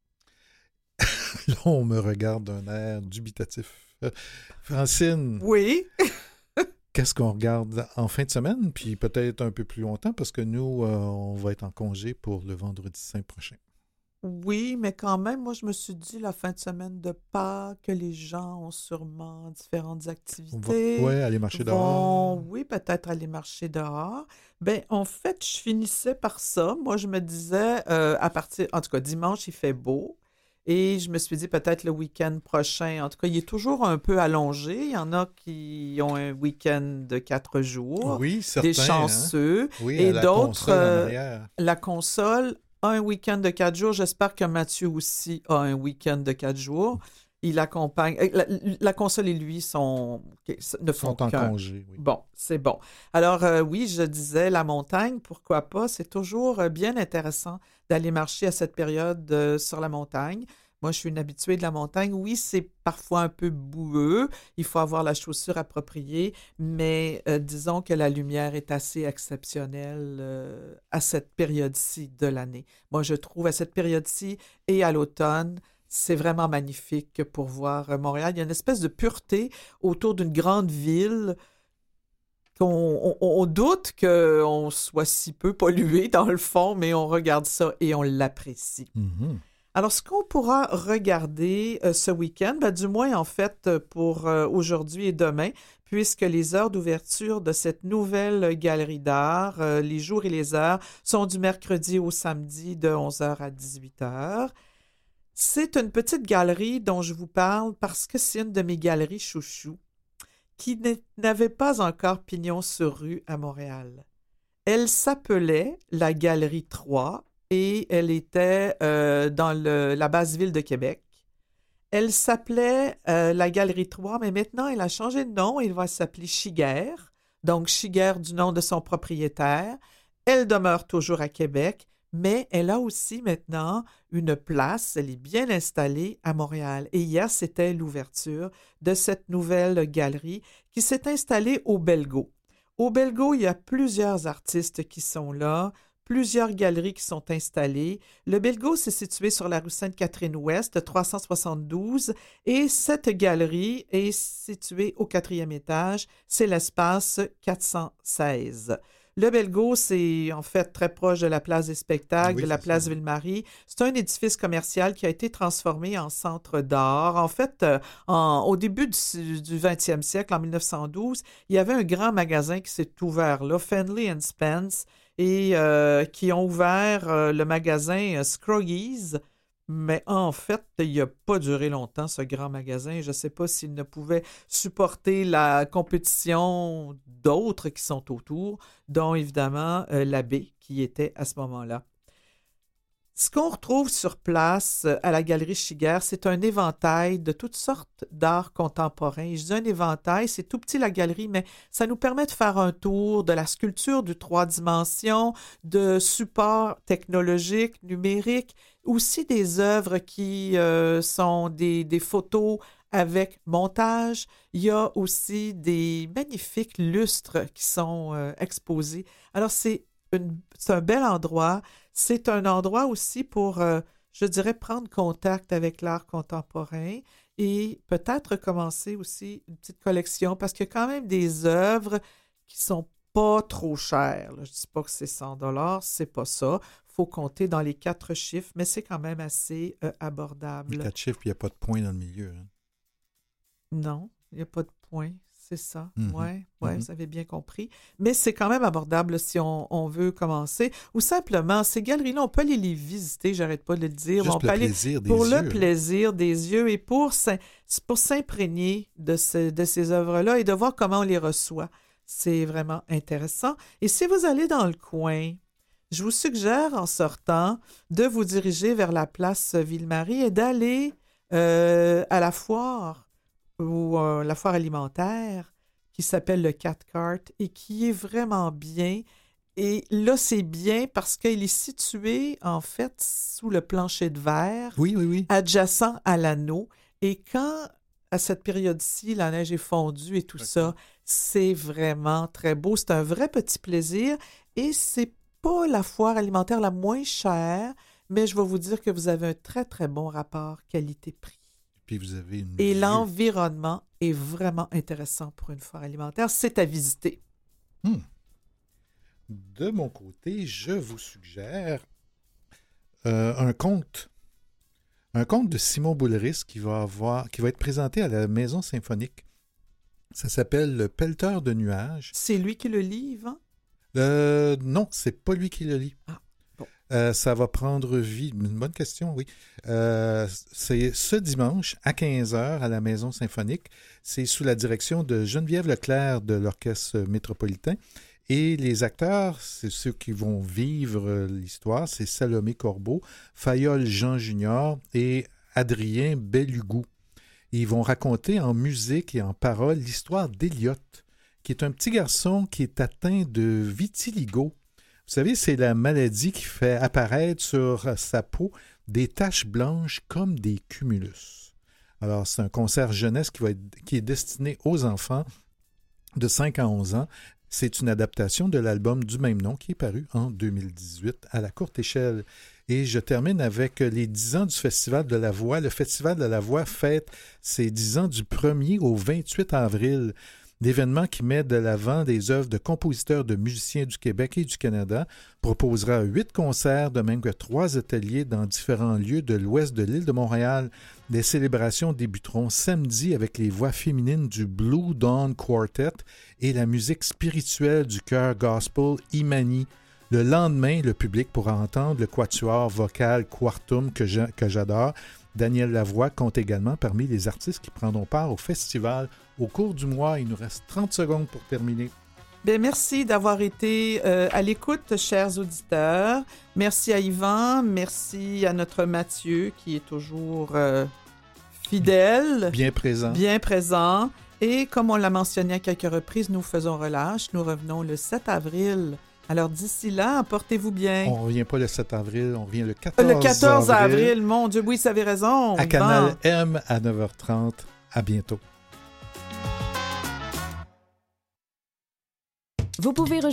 Là, on me regarde d'un air dubitatif. Euh, Francine. Oui. Qu'est-ce qu'on regarde en fin de semaine, puis peut-être un peu plus longtemps, parce que nous, euh, on va être en congé pour le vendredi saint prochain. Oui, mais quand même, moi, je me suis dit la fin de semaine de Pâques, que les gens ont sûrement différentes activités. Oui, aller marcher vont, dehors. Oui, peut-être aller marcher dehors. Ben, en fait, je finissais par ça. Moi, je me disais, euh, à partir, en tout cas, dimanche, il fait beau. Et je me suis dit, peut-être le week-end prochain. En tout cas, il est toujours un peu allongé. Il y en a qui ont un week-end de quatre jours. Oui, certains. Des chanceux. Hein? Oui, et la d'autres, console en euh, arrière. la console a un week-end de quatre jours. J'espère que Mathieu aussi a un week-end de quatre jours. Il accompagne... La, la console et lui sont, ne font sont en qu'un. congé. Oui. Bon, c'est bon. Alors, euh, oui, je disais, la montagne, pourquoi pas? C'est toujours euh, bien intéressant d'aller marcher à cette période euh, sur la montagne. Moi, je suis une habituée de la montagne. Oui, c'est parfois un peu boueux. Il faut avoir la chaussure appropriée, mais euh, disons que la lumière est assez exceptionnelle euh, à cette période-ci de l'année. Moi, je trouve à cette période-ci et à l'automne, c'est vraiment magnifique pour voir Montréal. Il y a une espèce de pureté autour d'une grande ville qu'on on, on doute qu'on soit si peu pollué dans le fond, mais on regarde ça et on l'apprécie. Mm-hmm. Alors, ce qu'on pourra regarder euh, ce week-end, ben, du moins en fait pour euh, aujourd'hui et demain, puisque les heures d'ouverture de cette nouvelle galerie d'art, euh, les jours et les heures, sont du mercredi au samedi de onze heures à dix-huit heures. C'est une petite galerie dont je vous parle parce que c'est une de mes galeries chouchou qui n'avait pas encore pignon sur rue à Montréal. Elle s'appelait la Galerie trois et elle était euh, dans le, la basse ville de Québec. Elle s'appelait euh, la Galerie trois, mais maintenant elle a changé de nom. Elle va s'appeler Chiguère, donc Chiguère du nom de son propriétaire. Elle demeure toujours à Québec, mais elle a aussi maintenant une place, elle est bien installée à Montréal. Et hier, c'était l'ouverture de cette nouvelle galerie qui s'est installée au Belgo. Au Belgo, il y a plusieurs artistes qui sont là, plusieurs galeries qui sont installées. Le Belgo, c'est situé sur la rue Sainte-Catherine-Ouest, trois cent soixante-douze, et cette galerie est située au quatrième étage. C'est l'espace quatre cent seize. Le Belgo, c'est en fait très proche de la place des spectacles, oui, de la place ça. Ville-Marie. C'est un édifice commercial qui a été transformé en centre d'art. En fait, euh, en, au début du, du vingtième siècle, en mille neuf cent douze, il y avait un grand magasin qui s'est ouvert là, Fenley and Spence, et euh, qui ont ouvert euh, le magasin euh, Scroggies. Mais en fait, il n'a pas duré longtemps, ce grand magasin. Je ne sais pas s'il ne pouvait supporter la compétition d'autres qui sont autour, dont évidemment euh, l'abbé qui était à ce moment-là. Ce qu'on retrouve sur place euh, à la Galerie Chiguère, c'est un éventail de toutes sortes d'art contemporain. Je dis un éventail, c'est tout petit la galerie, mais ça nous permet de faire un tour de la sculpture de trois dimensions, de supports technologiques, numériques, aussi des œuvres qui euh, sont des, des photos avec montage. Il y a aussi des magnifiques lustres qui sont euh, exposés. Alors, c'est, une, c'est un bel endroit. C'est un endroit aussi pour, euh, je dirais, prendre contact avec l'art contemporain et peut-être commencer aussi une petite collection parce qu'il y a quand même des œuvres qui sont pas trop chères. Là. Je ne dis pas que c'est cent dollars, c'est pas ça. Il faut compter dans les quatre chiffres, mais c'est quand même assez euh, abordable. Les quatre chiffres, il n'y a pas de point dans le milieu. Hein? Non, il n'y a pas de point, c'est ça. Mm-hmm. Oui, ouais, mm-hmm. Vous avez bien compris. Mais c'est quand même abordable si on, on veut commencer. Ou simplement, ces galeries-là, on peut aller les visiter, j'arrête pas de le dire. Juste on le peut aller plaisir des pour yeux. le plaisir des yeux et pour, pour s'imprégner de, ce, de ces œuvres-là et de voir comment on les reçoit. C'est vraiment intéressant. Et si vous allez dans le coin, je vous suggère en sortant de vous diriger vers la place Ville-Marie et d'aller euh, à la foire ou euh, la foire alimentaire qui s'appelle le Cat Cart et qui est vraiment bien. Et là, c'est bien parce qu'il est situé, en fait, sous le plancher de verre, oui, oui, oui. adjacent à l'anneau. Et quand, à cette période-ci, la neige est fondue et tout okay. ça, c'est vraiment très beau. C'est un vrai petit plaisir et c'est pas la foire alimentaire la moins chère, mais je vais vous dire que vous avez un très, très bon rapport qualité-prix. Puis vous avez une Et vue. l'environnement est vraiment intéressant pour une foire alimentaire. C'est à visiter. Hmm. De mon côté, je vous suggère euh, un conte. Un conte de Simon Boulris qui va, avoir, qui va être présenté à la Maison symphonique. Ça s'appelle Le Pelleteur de nuages. C'est lui qui le lit, Yvan? Euh, non, c'est pas lui qui le lit. Ah, bon. euh, ça va prendre vie. Une bonne question, oui. Euh, c'est ce dimanche à quinze heures à la Maison symphonique. C'est sous la direction de Geneviève Leclerc de l'Orchestre métropolitain. Et les acteurs, c'est ceux qui vont vivre l'histoire, c'est Salomé Corbeau, Fayolle Jean Junior et Adrien Bellugout. Ils vont raconter en musique et en paroles l'histoire d'Eliott, qui est un petit garçon qui est atteint de vitiligo. Vous savez, c'est la maladie qui fait apparaître sur sa peau des taches blanches comme des cumulus. Alors, c'est un concert jeunesse qui, va être, qui est destiné aux enfants de cinq à onze ans. C'est une adaptation de l'album du même nom qui est paru en deux mille dix-huit à la courte échelle. Et je termine avec les dix ans du Festival de la Voix. Le Festival de la Voix fête ses dix ans du premier au vingt-huit avril. L'événement qui met de l'avant des œuvres de compositeurs, de musiciens du Québec et du Canada proposera huit concerts, de même que trois ateliers dans différents lieux de l'ouest de l'île de Montréal. Les célébrations débuteront samedi avec les voix féminines du Blue Dawn Quartet et la musique spirituelle du chœur gospel Imani. Le lendemain, le public pourra entendre le quatuor vocal Quartum que, je, que j'adore. Daniel Lavoie compte également parmi les artistes qui prendront part au festival au cours du mois. Il nous reste trente secondes pour terminer. Bien, merci d'avoir été euh, à l'écoute, chers auditeurs. Merci à Yvan, merci à notre Mathieu qui est toujours euh, fidèle. Bien présent. Bien présent. Et comme on l'a mentionné à quelques reprises, nous faisons relâche. Nous revenons le sept avril. Alors d'ici là, portez-vous bien. On ne revient pas le sept avril, on revient le quatorze avril. Le quatorze avril, mon Dieu, oui, ça avait raison. À Canal M à neuf heures trente. À bientôt. Vous pouvez rejoindre